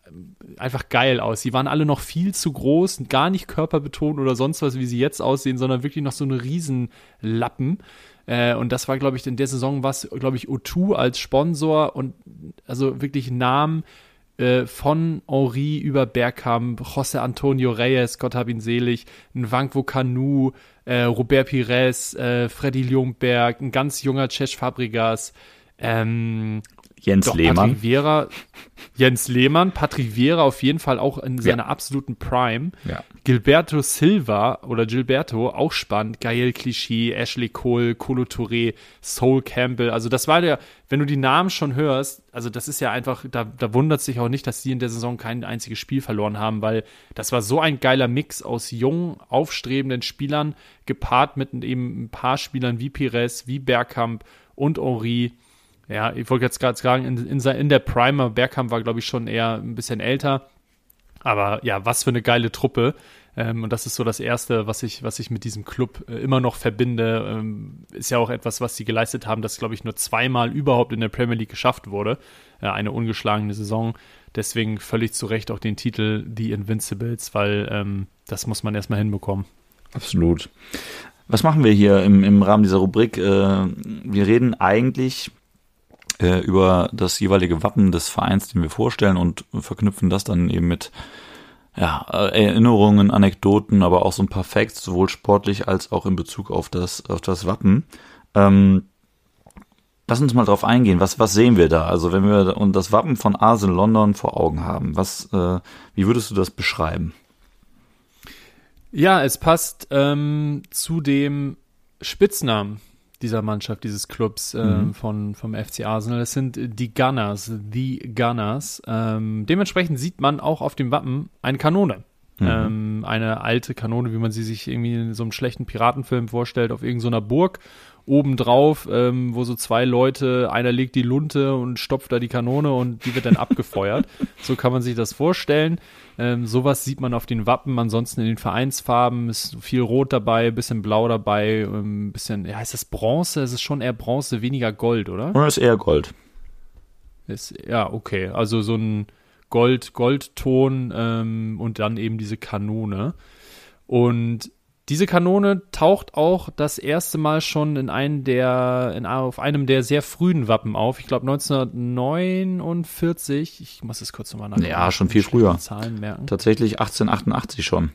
einfach geil aus. Die waren alle noch viel zu groß, gar nicht körperbetont oder sonst was, wie sie jetzt aussehen, sondern wirklich noch so eine Riesenlappen. Äh, und das war, glaube ich, in der Saison was, glaube ich, O zwei als Sponsor und also wirklich Namen äh, von Henry über Bergkamp, José Antonio Reyes, Gott hab ihn selig, Nwankwo Kanu, äh, Robert Pires, äh, Freddy Ljungberg, ein ganz junger Cesc Fabregas, ähm, Jens Doch, Lehmann. Patrick Vieira, Jens Lehmann, Patrick Vieira auf jeden Fall auch in seiner Ja. absoluten Prime. Ja. Gilberto Silva oder Gilberto, auch spannend. Gael Clichy, Ashley Cole, Kolo Touré, Sol Campbell. Also das war der, wenn du die Namen schon hörst, also das ist ja einfach, da, da wundert sich auch nicht, dass die in der Saison kein einziges Spiel verloren haben, weil das war so ein geiler Mix aus jungen, aufstrebenden Spielern, gepaart mit eben ein paar Spielern wie Pires, wie Bergkamp und Henry. Ja, ich wollte jetzt gerade sagen, in, in, in der Primer, Bergkamp war, glaube ich, schon eher ein bisschen älter. Aber ja, was für eine geile Truppe. Ähm, und das ist so das Erste, was ich, was ich mit diesem Club äh, immer noch verbinde. Ähm, ist ja auch etwas, was sie geleistet haben, das, glaube ich, nur zweimal überhaupt in der Premier League geschafft wurde. Äh, eine ungeschlagene Saison. Deswegen völlig zu Recht auch den Titel The Invincibles, weil ähm, das muss man erstmal hinbekommen. Absolut. Was machen wir hier im, im Rahmen dieser Rubrik? Äh, wir reden eigentlich über das jeweilige Wappen des Vereins, den wir vorstellen und verknüpfen das dann eben mit ja, Erinnerungen, Anekdoten, aber auch so ein paar Facts, sowohl sportlich als auch in Bezug auf das, auf das Wappen. Ähm, lass uns mal drauf eingehen. Was, was sehen wir da? Also wenn wir und das Wappen von Arsenal London vor Augen haben, was, äh, wie würdest du das beschreiben? Ja, es passt ähm, zu dem Spitznamen dieser Mannschaft, dieses Clubs äh, mhm. von, vom F C Arsenal. Das sind die Gunners, die Gunners. Ähm, dementsprechend sieht man auch auf dem Wappen eine Kanone. Mhm. Ähm, eine alte Kanone, wie man sie sich irgendwie in so einem schlechten Piratenfilm vorstellt, auf irgendeiner Burg. Obendrauf, ähm, wo so zwei Leute, einer legt die Lunte und stopft da die Kanone und die wird dann abgefeuert. So kann man sich das vorstellen. Ähm, sowas sieht man auf den Wappen. Ansonsten in den Vereinsfarben ist viel Rot dabei, bisschen Blau dabei, ein bisschen, ja, heißt das Bronze? Es ist schon eher Bronze, weniger Gold, oder? Oder ist eher Gold. Ist, ja, okay. Also so ein Gold, Goldton ähm, und dann eben diese Kanone. Und diese Kanone taucht auch das erste Mal schon in einem der, in, auf einem der sehr frühen Wappen auf. Ich glaube neunzehnhundertneunundvierzig. Ich muss es kurz nochmal nachgucken. Ja, schon viel früher. Zahlen merken. Tatsächlich achtzehnhundertachtundachtzig schon.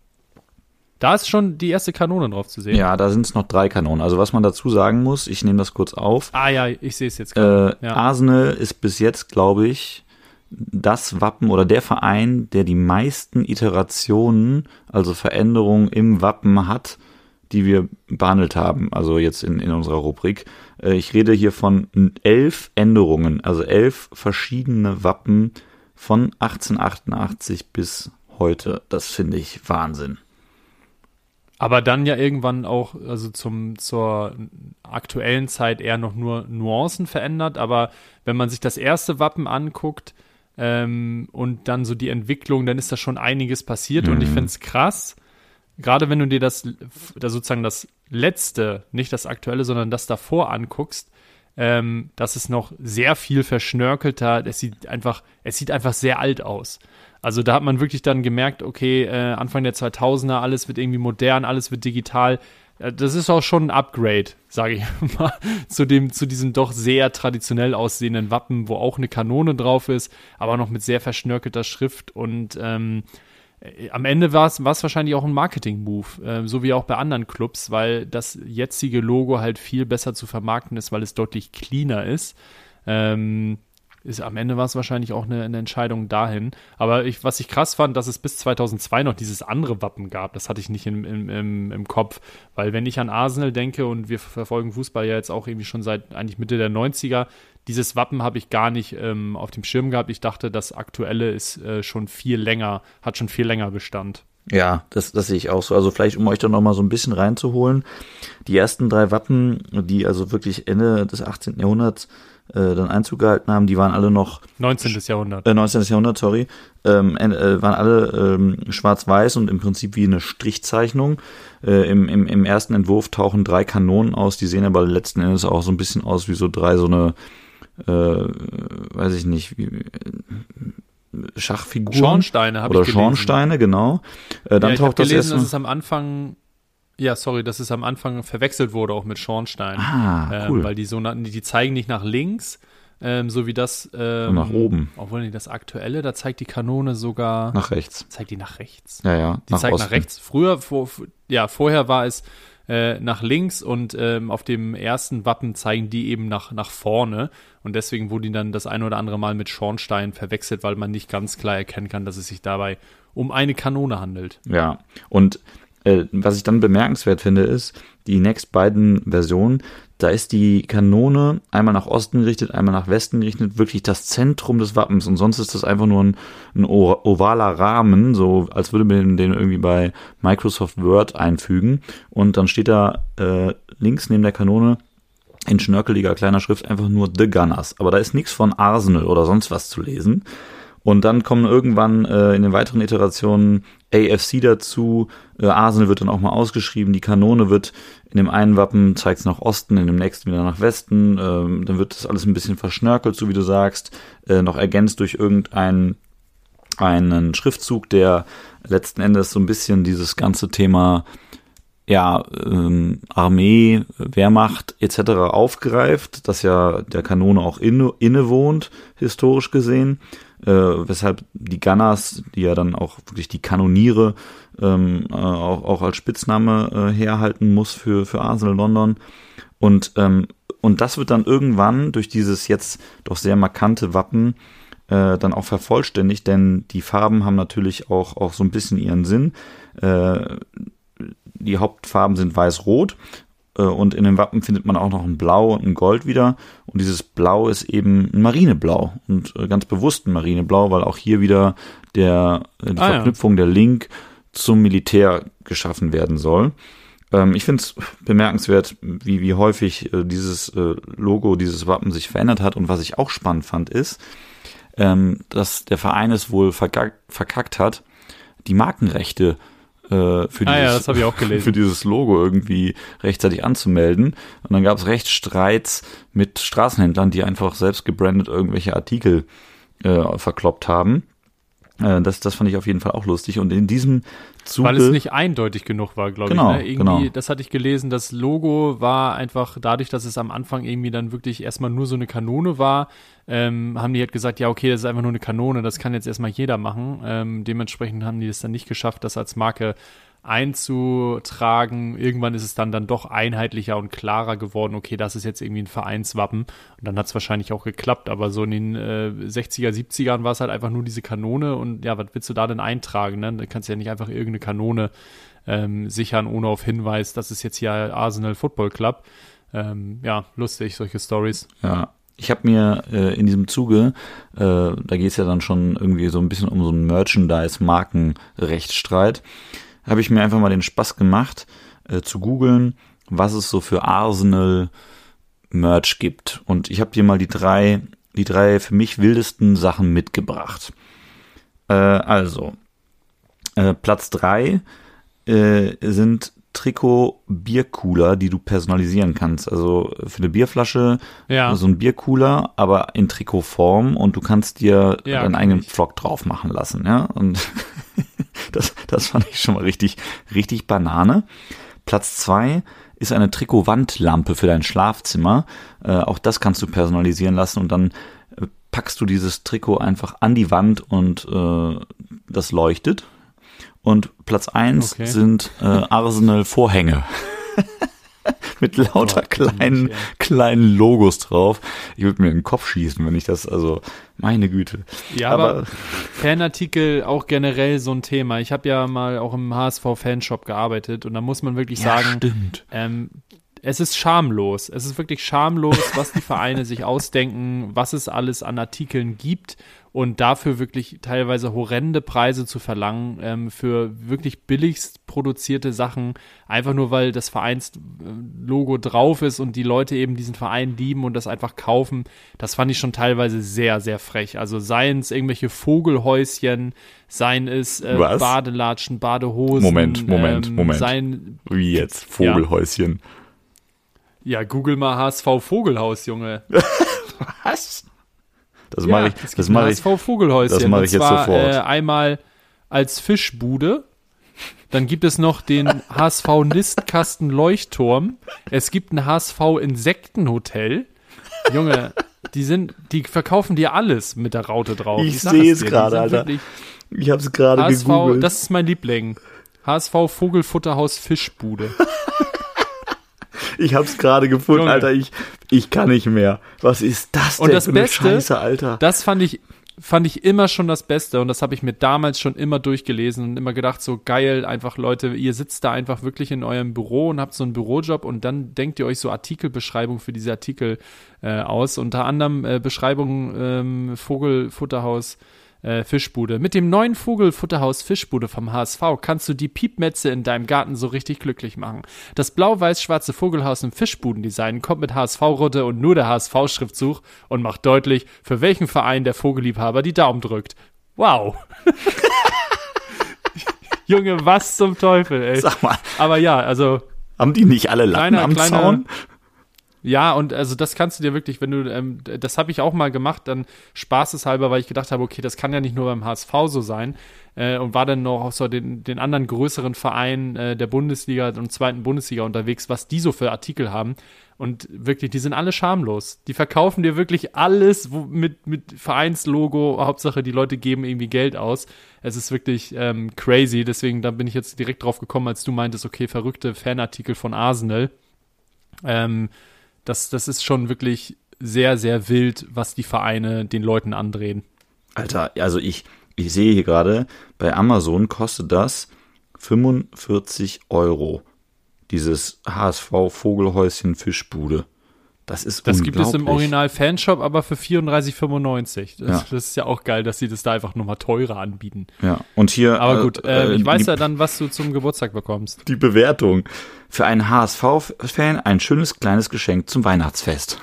Da ist schon die erste Kanone drauf zu sehen. Ja, da sind es noch drei Kanonen. Also was man dazu sagen muss, ich nehme das kurz auf. Ah ja, ich sehe es jetzt gerade. Äh, ja. Arsenal ist bis jetzt, glaube ich, das Wappen oder der Verein, der die meisten Iterationen, also Veränderungen im Wappen hat, die wir behandelt haben, also jetzt in, in unserer Rubrik. Ich rede hier von elf Änderungen, also elf verschiedene Wappen von achtzehnhundertachtundachtzig bis heute. Das finde ich Wahnsinn. Aber dann ja irgendwann auch, also zum zur aktuellen Zeit eher noch nur Nuancen verändert. Aber wenn man sich das erste Wappen anguckt, Ähm, und dann so die Entwicklung, dann ist da schon einiges passiert. Mhm. Und ich finde es krass, gerade wenn du dir das, das sozusagen das letzte, nicht das aktuelle, sondern das davor anguckst, ähm, das ist noch sehr viel verschnörkelter. Es sieht einfach, es sieht einfach sehr alt aus. Also da hat man wirklich dann gemerkt, okay, äh, Anfang der zweitausender, alles wird irgendwie modern, alles wird digital. Das ist auch schon ein Upgrade, sage ich mal, zu dem, zu diesem doch sehr traditionell aussehenden Wappen, wo auch eine Kanone drauf ist, aber noch mit sehr verschnörkelter Schrift. Und ähm, am Ende war es wahrscheinlich auch ein Marketing-Move, äh, so wie auch bei anderen Clubs, weil das jetzige Logo halt viel besser zu vermarkten ist, weil es deutlich cleaner ist. Ähm, Ist, am Ende war es wahrscheinlich auch eine, eine Entscheidung dahin. Aber ich, was ich krass fand, dass es bis zweitausendzwei noch dieses andere Wappen gab. Das hatte ich nicht im, im, im, im Kopf. Weil wenn ich an Arsenal denke, und wir verfolgen Fußball ja jetzt auch irgendwie schon seit eigentlich Mitte der neunziger, dieses Wappen habe ich gar nicht ähm, auf dem Schirm gehabt. Ich dachte, das aktuelle ist äh, schon viel länger, hat schon viel länger Bestand. Ja, das, das sehe ich auch so. Also vielleicht, um euch da noch mal so ein bisschen reinzuholen. Die ersten drei Wappen, die also wirklich Ende des achtzehnten Jahrhunderts äh, dann Einzug gehalten haben, die waren alle noch neunzehnten Jahrhundert. Äh, neunzehnten Jahrhundert, sorry. Ähm, äh, waren alle ähm, schwarz-weiß und im Prinzip wie eine Strichzeichnung. Äh, im, im, Im ersten Entwurf tauchen drei Kanonen aus, die sehen aber letzten Endes auch so ein bisschen aus wie so drei so eine, äh, weiß ich nicht, wie, Schachfiguren. Schornsteine habe ich gelesen. Oder Schornsteine, genau. Äh, dann ja, ich taucht habe gelesen, das erst dass es am Anfang, ja, sorry, dass es am Anfang verwechselt wurde auch mit Schornstein. Ah, cool. Ähm, weil die so, die, die zeigen nicht nach links, ähm, so wie das. Ähm, Und nach oben. Obwohl nicht das Aktuelle, da zeigt die Kanone sogar. Nach rechts. Zeigt die nach rechts. Ja, ja. Die nach zeigt Osten. nach rechts. Früher, vor, ja, vorher war es äh, nach links und ähm, auf dem ersten Wappen zeigen die eben nach, nach vorne. Und deswegen wurde die dann das ein oder andere Mal mit Schornstein verwechselt, weil man nicht ganz klar erkennen kann, dass es sich dabei um eine Kanone handelt. Ja, und äh, was ich dann bemerkenswert finde, ist, die nächsten beiden Versionen, da ist die Kanone einmal nach Osten gerichtet, einmal nach Westen gerichtet, wirklich das Zentrum des Wappens. Und sonst ist das einfach nur ein, ein ovaler Rahmen, so als würde man den irgendwie bei Microsoft Word einfügen. Und dann steht da äh, links neben der Kanone in schnörkeliger kleiner Schrift einfach nur The Gunners. Aber da ist nichts von Arsenal oder sonst was zu lesen. Und dann kommen irgendwann äh, in den weiteren Iterationen A F C dazu. Äh, Arsenal wird dann auch mal ausgeschrieben. Die Kanone wird in dem einen Wappen, zeigt es nach Osten, in dem nächsten wieder nach Westen. Ähm, dann wird das alles ein bisschen verschnörkelt, so wie du sagst. Äh, noch ergänzt durch irgendeinen einen Schriftzug, der letzten Endes so ein bisschen dieses ganze Thema ja, ähm, Armee, Wehrmacht et cetera aufgreift, das ja der Kanone auch inne, innewohnt, historisch gesehen, äh, weshalb die Gunners, die ja dann auch wirklich die Kanoniere ähm, äh, auch, auch als Spitzname äh, herhalten muss für, für Arsenal London. Und, ähm, und das wird dann irgendwann durch dieses jetzt doch sehr markante Wappen äh, dann auch vervollständigt, denn die Farben haben natürlich auch, auch so ein bisschen ihren Sinn. Äh, Die Hauptfarben sind weiß-rot äh, und in dem Wappen findet man auch noch ein Blau und ein Gold wieder. Und dieses Blau ist eben ein Marineblau und äh, ganz bewusst ein Marineblau, weil auch hier wieder der, äh, die ah, Verknüpfung, ja. der Link zum Militär geschaffen werden soll. Ähm, ich finde es bemerkenswert, wie, wie häufig äh, dieses äh, Logo, dieses Wappen sich verändert hat. Und was ich auch spannend fand, ist, ähm, dass der Verein es wohl verkackt, verkackt hat, die Markenrechte für dieses, ah ja, das habe ich auch gelesen. für dieses Logo irgendwie rechtzeitig anzumelden. Und dann gab es Rechtsstreits mit Straßenhändlern, die einfach selbst gebrandet irgendwelche Artikel äh, verkloppt haben. Äh, das, das fand ich auf jeden Fall auch lustig. Und in diesem Zuge... Weil es nicht eindeutig genug war, glaube genau, ich. Ne? Irgendwie, genau. Das hatte ich gelesen, das Logo war einfach, dadurch, dass es am Anfang irgendwie dann wirklich erstmal nur so eine Kanone war, ähm, haben die halt gesagt, ja okay, das ist einfach nur eine Kanone, das kann jetzt erstmal jeder machen. Ähm, dementsprechend haben die es dann nicht geschafft, das als Marke einzutragen. Irgendwann ist es dann, dann doch einheitlicher und klarer geworden, okay, das ist jetzt irgendwie ein Vereinswappen. Und dann hat es wahrscheinlich auch geklappt, aber so in den äh, sechziger, siebzigern war es halt einfach nur diese Kanone und ja, was willst du da denn eintragen? Ne? Da kannst du ja nicht einfach irgendeine Kanone ähm, sichern, ohne auf Hinweis, das ist jetzt hier Arsenal Football Club. Ähm, ja, lustig, solche Stories. Ja. Ich habe mir äh, in diesem Zuge, äh, da geht es ja dann schon irgendwie so ein bisschen um so einen Merchandise-Markenrechtsstreit, habe ich mir einfach mal den Spaß gemacht, äh, zu googeln, was es so für Arsenal-Merch gibt. Und ich habe dir mal die drei, die drei für mich wildesten Sachen mitgebracht. Äh, also, äh, Platz drei äh, sind Trikot-Biercooler, die du personalisieren kannst. Also für eine Bierflasche ja. so ein Biercooler, aber in Trikotform und du kannst dir ja, deinen eigenen Pflock drauf machen lassen. Ja, und das, das fand ich schon mal richtig, richtig Banane. Platz zwei ist eine Trikot-Wandlampe für dein Schlafzimmer. Äh, auch das kannst du personalisieren lassen und dann äh, packst du dieses Trikot einfach an die Wand und äh, das leuchtet. Und Platz eins okay. sind äh, Arsenal-Vorhänge. Mit lauter oh, kleinen, nicht, ja. kleinen Logos drauf. Ich würde mir in den Kopf schießen, wenn ich das, also, meine Güte. Ja, aber, aber Fanartikel auch generell so ein Thema. Ich habe ja mal auch im H S V-Fanshop gearbeitet und da muss man wirklich ja, sagen, stimmt. Ähm, es ist schamlos. Es ist wirklich schamlos, was die Vereine sich ausdenken, was es alles an Artikeln gibt. Und dafür wirklich teilweise horrende Preise zu verlangen, ähm, für wirklich billigst produzierte Sachen, einfach nur weil das Vereinslogo drauf ist und die Leute eben diesen Verein lieben und das einfach kaufen, das fand ich schon teilweise sehr, sehr frech. Also seien es irgendwelche Vogelhäuschen, seien es äh, Badelatschen, Badehosen. Moment, Moment, ähm, Moment. Seien, Wie jetzt? Vogelhäuschen? Ja, ja, google mal H S V Vogelhaus, Junge. Was? Das ja, mache ich, es gibt das ein mache H ich, S V-Vogelhäuschen. das mache ich und jetzt zwar, sofort. Äh, einmal als Fischbude. Dann gibt es noch den H S V-Nistkasten Leuchtturm. Es gibt ein H S V-Insektenhotel. Junge, die sind, die verkaufen dir alles mit der Raute drauf. Ich sag sehe es dir, die gerade, sind Alter. wirklich- Ich habe es gerade H S V, gegoogelt. das ist mein Liebling. H S V Vogelfutterhaus Fischbude. Ich habe es gerade gefunden, Junge. Alter. Ich, ich kann nicht mehr. Was ist das denn Und das für eine Beste, Scheiße, Alter? Das fand ich, fand ich immer schon das Beste und das habe ich mir damals schon immer durchgelesen und immer gedacht, so geil, einfach Leute, ihr sitzt da einfach wirklich in eurem Büro und habt so einen Bürojob und dann denkt ihr euch so Artikelbeschreibungen für diese Artikel äh, aus. Unter anderem äh, Beschreibung ähm, Vogelfutterhaus äh, Fischbude. Mit dem neuen Vogelfutterhaus Fischbude vom H S V kannst du die Piepmetze in deinem Garten so richtig glücklich machen. Das blau-weiß-schwarze Vogelhaus im Fischbudendesign kommt mit H S V-Rotte und nur der H S V-Schriftzug und macht deutlich, für welchen Verein der Vogelliebhaber die Daumen drückt. Wow. Junge, was zum Teufel, ey. Sag mal, Aber ja, also haben die nicht alle Latten Kleiner- am kleiner- Zaun? ja, und also das kannst du dir wirklich, wenn du, ähm, das habe ich auch mal gemacht, dann spaßeshalber, weil ich gedacht habe, okay, das kann ja nicht nur beim H S V so sein äh, und war dann noch auf so den, den anderen größeren Vereinen äh, der Bundesliga und zweiten Bundesliga unterwegs, was die so für Artikel haben und wirklich, die sind alle schamlos. Die verkaufen dir wirklich alles wo, mit, mit Vereinslogo, Hauptsache die Leute geben irgendwie Geld aus. Es ist wirklich ähm, crazy, deswegen da bin ich jetzt direkt drauf gekommen, als du meintest, okay, verrückte Fanartikel von Arsenal. Ähm, Das, das ist schon wirklich sehr, sehr wild, was die Vereine den Leuten andrehen. Alter, also ich, ich sehe hier gerade, bei Amazon kostet das fünfundvierzig Euro. Dieses H S V Vogelhäuschen Fischbude. Das ist Das gibt es im unglaublich. Original Fanshop, aber für vierunddreißig fünfundneunzig. Das, Ja. das ist ja auch geil, dass sie das da einfach nochmal teurer anbieten. Ja, und hier. Aber gut, äh, ich weiß die, ja dann, was du zum Geburtstag bekommst. Die Bewertung. Für einen H S V-Fan ein schönes kleines Geschenk zum Weihnachtsfest.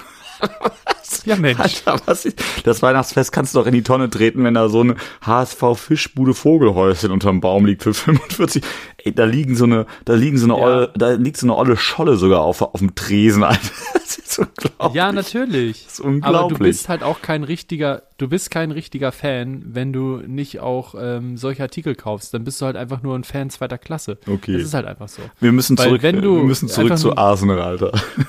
Ja, Mensch. Alter, was ist, das Weihnachtsfest kannst du doch in die Tonne treten, wenn da so eine H S V-Fischbude Vogelhäuschen unterm Baum liegt für fünfundvierzig. Ey, da liegen so eine, da liegen so eine Ja. olle, da liegt so eine olle Scholle sogar auf, auf dem Tresen, Alter. Das ist unglaublich. Ja, natürlich. Das ist unglaublich. Aber du bist halt auch kein richtiger, du bist kein richtiger Fan, wenn du nicht auch ähm, solche Artikel kaufst. Dann bist du halt einfach nur ein Fan zweiter Klasse. Okay. Das ist halt einfach so. Wir müssen Weil zurück, wenn du wir müssen zurück einfach zu nur- Arsenal, Alter.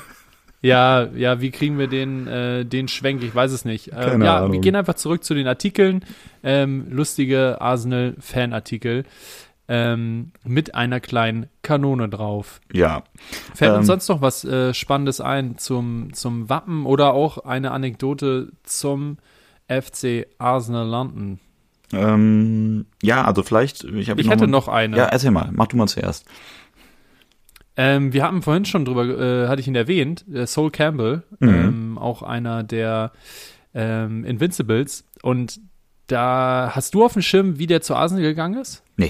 Ja, ja, wie kriegen wir den, äh, den Schwenk? Ich weiß es nicht. Ähm, Keine ja, Ahnung. wir gehen einfach zurück zu den Artikeln. Ähm, lustige Arsenal-Fan-Artikel ähm, mit einer kleinen Kanone drauf. Ja. Fällt Ähm, uns sonst noch was äh, Spannendes ein zum, zum Wappen oder auch eine Anekdote zum F C Arsenal London? Ähm, ja, also vielleicht, ich habe Ich hätte noch eine. Ja, erzähl mal, mach du mal zuerst. Ähm, wir hatten vorhin schon drüber, äh, hatte ich ihn erwähnt, äh, Sol Campbell, Mhm. ähm, auch einer der ähm, Invincibles. Und da hast du auf dem Schirm, wie der zu Arsenal gegangen ist? Nee.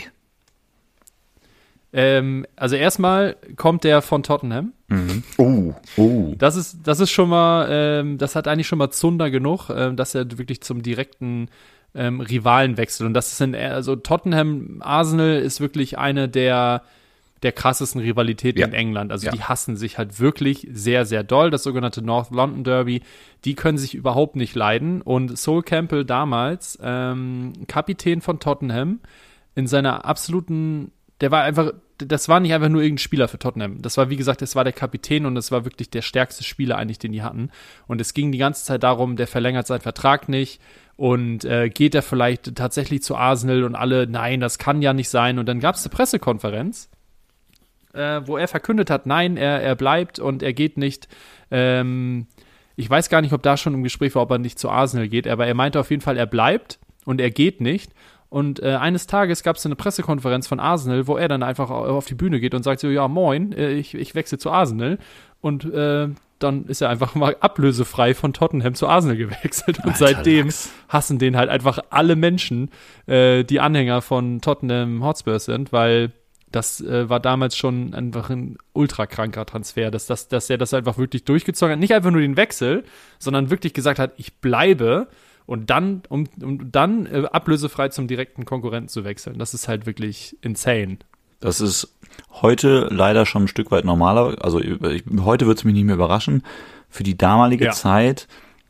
Ähm, also erstmal kommt der von Tottenham. Mhm. Oh, oh. Das ist, das ist schon mal, ähm, das hat eigentlich schon mal Zunder genug, ähm, dass er wirklich zum direkten ähm, Rivalen wechselt. Und das ist in, also Tottenham, Arsenal ist wirklich eine der der krassesten Rivalitäten Ja. in England. Also Ja. die hassen sich halt wirklich sehr, sehr doll. Das sogenannte North London Derby, die können sich überhaupt nicht leiden. Und Sol Campbell damals, ähm, Kapitän von Tottenham, in seiner absoluten, der war einfach, das war nicht einfach nur irgendein Spieler für Tottenham. Das war, wie gesagt, es war der Kapitän und es war wirklich der stärkste Spieler eigentlich, den die hatten. Und es ging die ganze Zeit darum, der verlängert seinen Vertrag nicht und äh, geht er vielleicht tatsächlich zu Arsenal und alle, nein, das kann ja nicht sein. Und dann gab es eine Pressekonferenz, äh, wo er verkündet hat, nein, er, er bleibt und er geht nicht. Ähm, ich weiß gar nicht, ob da schon im Gespräch war, ob er nicht zu Arsenal geht, aber er meinte auf jeden Fall, er bleibt und er geht nicht. Und äh, eines Tages gab es eine Pressekonferenz von Arsenal, wo er dann einfach auf die Bühne geht und sagt so, ja moin, äh, ich, ich wechsle zu Arsenal. Und äh, dann ist er einfach mal ablösefrei von Tottenham zu Arsenal gewechselt. Und Alter, seitdem Lachs. hassen den halt einfach alle Menschen, äh, die Anhänger von Tottenham Hotspurs sind, weil das äh, war damals schon einfach ein ultra kranker Transfer, dass, dass, dass er das einfach wirklich durchgezogen hat. Nicht einfach nur den Wechsel, sondern wirklich gesagt hat, ich bleibe und dann, um, um dann äh, ablösefrei zum direkten Konkurrenten zu wechseln. Das ist halt wirklich insane. Das ist heute leider schon ein Stück weit normaler. Also ich, heute wird es mich nicht mehr überraschen. Für die damalige Ja. Zeit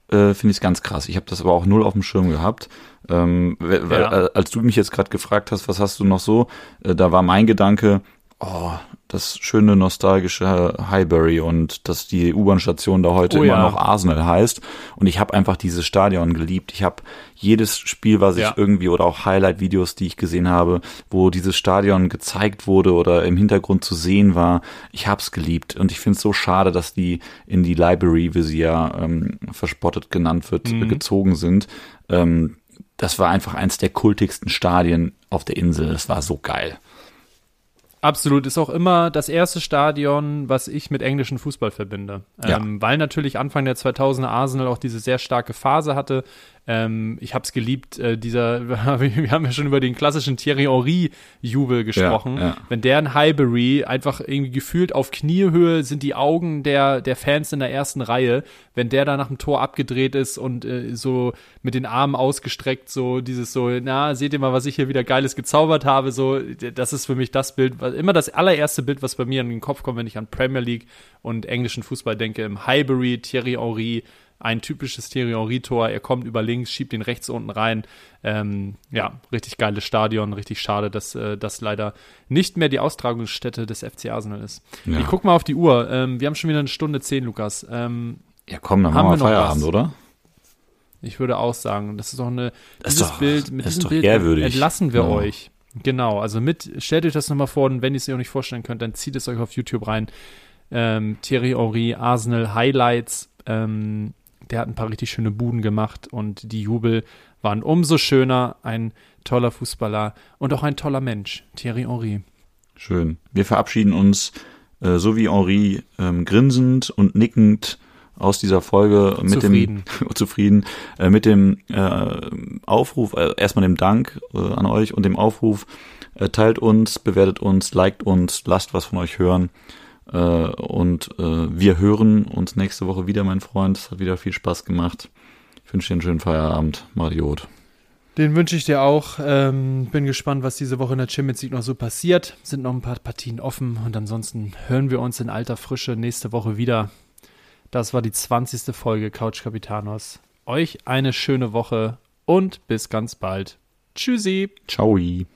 äh, finde ich es ganz krass. Ich habe das aber auch null auf dem Schirm gehabt. Ähm, weil, ja. äh, als du mich jetzt gerade gefragt hast, was hast du noch so, äh, da war mein Gedanke, oh, das schöne nostalgische Highbury und dass die U-Bahn-Station da heute oh, immer ja. noch Arsenal heißt. Und ich habe einfach dieses Stadion geliebt. Ich habe jedes Spiel, was ich ja. irgendwie oder auch Highlight-Videos, die ich gesehen habe, wo dieses Stadion gezeigt wurde oder im Hintergrund zu sehen war, ich habe es geliebt. Und ich finde es so schade, dass die in die Library, wie sie ja ähm, verspottet genannt wird, mhm. gezogen sind. Ähm, das war einfach eins der kultigsten Stadien auf der Insel. Das war so geil. Absolut, ist auch immer das erste Stadion, was ich mit englischem Fußball verbinde. Ja. Ähm, weil natürlich Anfang der zweitausender Arsenal auch diese sehr starke Phase hatte. Ähm, ich habe es geliebt, äh, dieser, wir haben ja schon über den klassischen Thierry Henry-Jubel gesprochen. Ja, ja. Wenn der in Highbury einfach irgendwie gefühlt auf Kniehöhe sind die Augen der, der Fans in der ersten Reihe, wenn der da nach dem Tor abgedreht ist und äh, so mit den Armen ausgestreckt, so dieses so, na, seht ihr mal, was ich hier wieder Geiles gezaubert habe, so, das ist für mich das Bild, was, immer das allererste Bild, was bei mir in den Kopf kommt, wenn ich an Premier League und englischen Fußball denke, im Highbury, Thierry Henry, ein typisches Thierry Henry-Tor, er kommt über links, schiebt ihn rechts unten rein. Ähm, ja, richtig geiles Stadion, richtig schade, dass äh, das leider nicht mehr die Austragungsstätte des F C Arsenal ist. Ja. Ich guck mal auf die Uhr, ähm, wir haben schon wieder eine Stunde zehn, Lukas. Ähm, ja komm, dann haben wir Feierabend, oder? Ich würde auch sagen, das ist doch eine, das dieses doch, Bild, mit diesem Bild ehrwürdig. entlassen wir ja. euch. Genau, also mit, stellt euch das nochmal vor und wenn ihr es euch auch nicht vorstellen könnt, dann zieht es euch auf YouTube rein. Ähm, Thierry Henry, Arsenal Highlights, ähm, der hat ein paar richtig schöne Buden gemacht und die Jubel waren umso schöner. Ein toller Fußballer und auch ein toller Mensch, Thierry Henry. Schön. Wir verabschieden uns, äh, so wie Henry, ähm, grinsend und nickend aus dieser Folge mit zufrieden. dem zufrieden äh, mit dem äh, Aufruf, äh, erstmal dem Dank äh, an euch und dem Aufruf, äh, teilt uns, bewertet uns, liked uns, lasst was von euch hören. Uh, und uh, wir hören uns nächste Woche wieder, mein Freund. Es hat wieder viel Spaß gemacht. Ich wünsche dir einen schönen Feierabend. Mariot. Den wünsche ich dir auch. Ähm, bin gespannt, was diese Woche in der Champions League noch so passiert. Sind noch ein paar Partien offen und ansonsten hören wir uns in alter Frische nächste Woche wieder. Das war die zwanzigste Folge Couch Capitanos. Euch eine schöne Woche und bis ganz bald. Tschüssi. Ciao.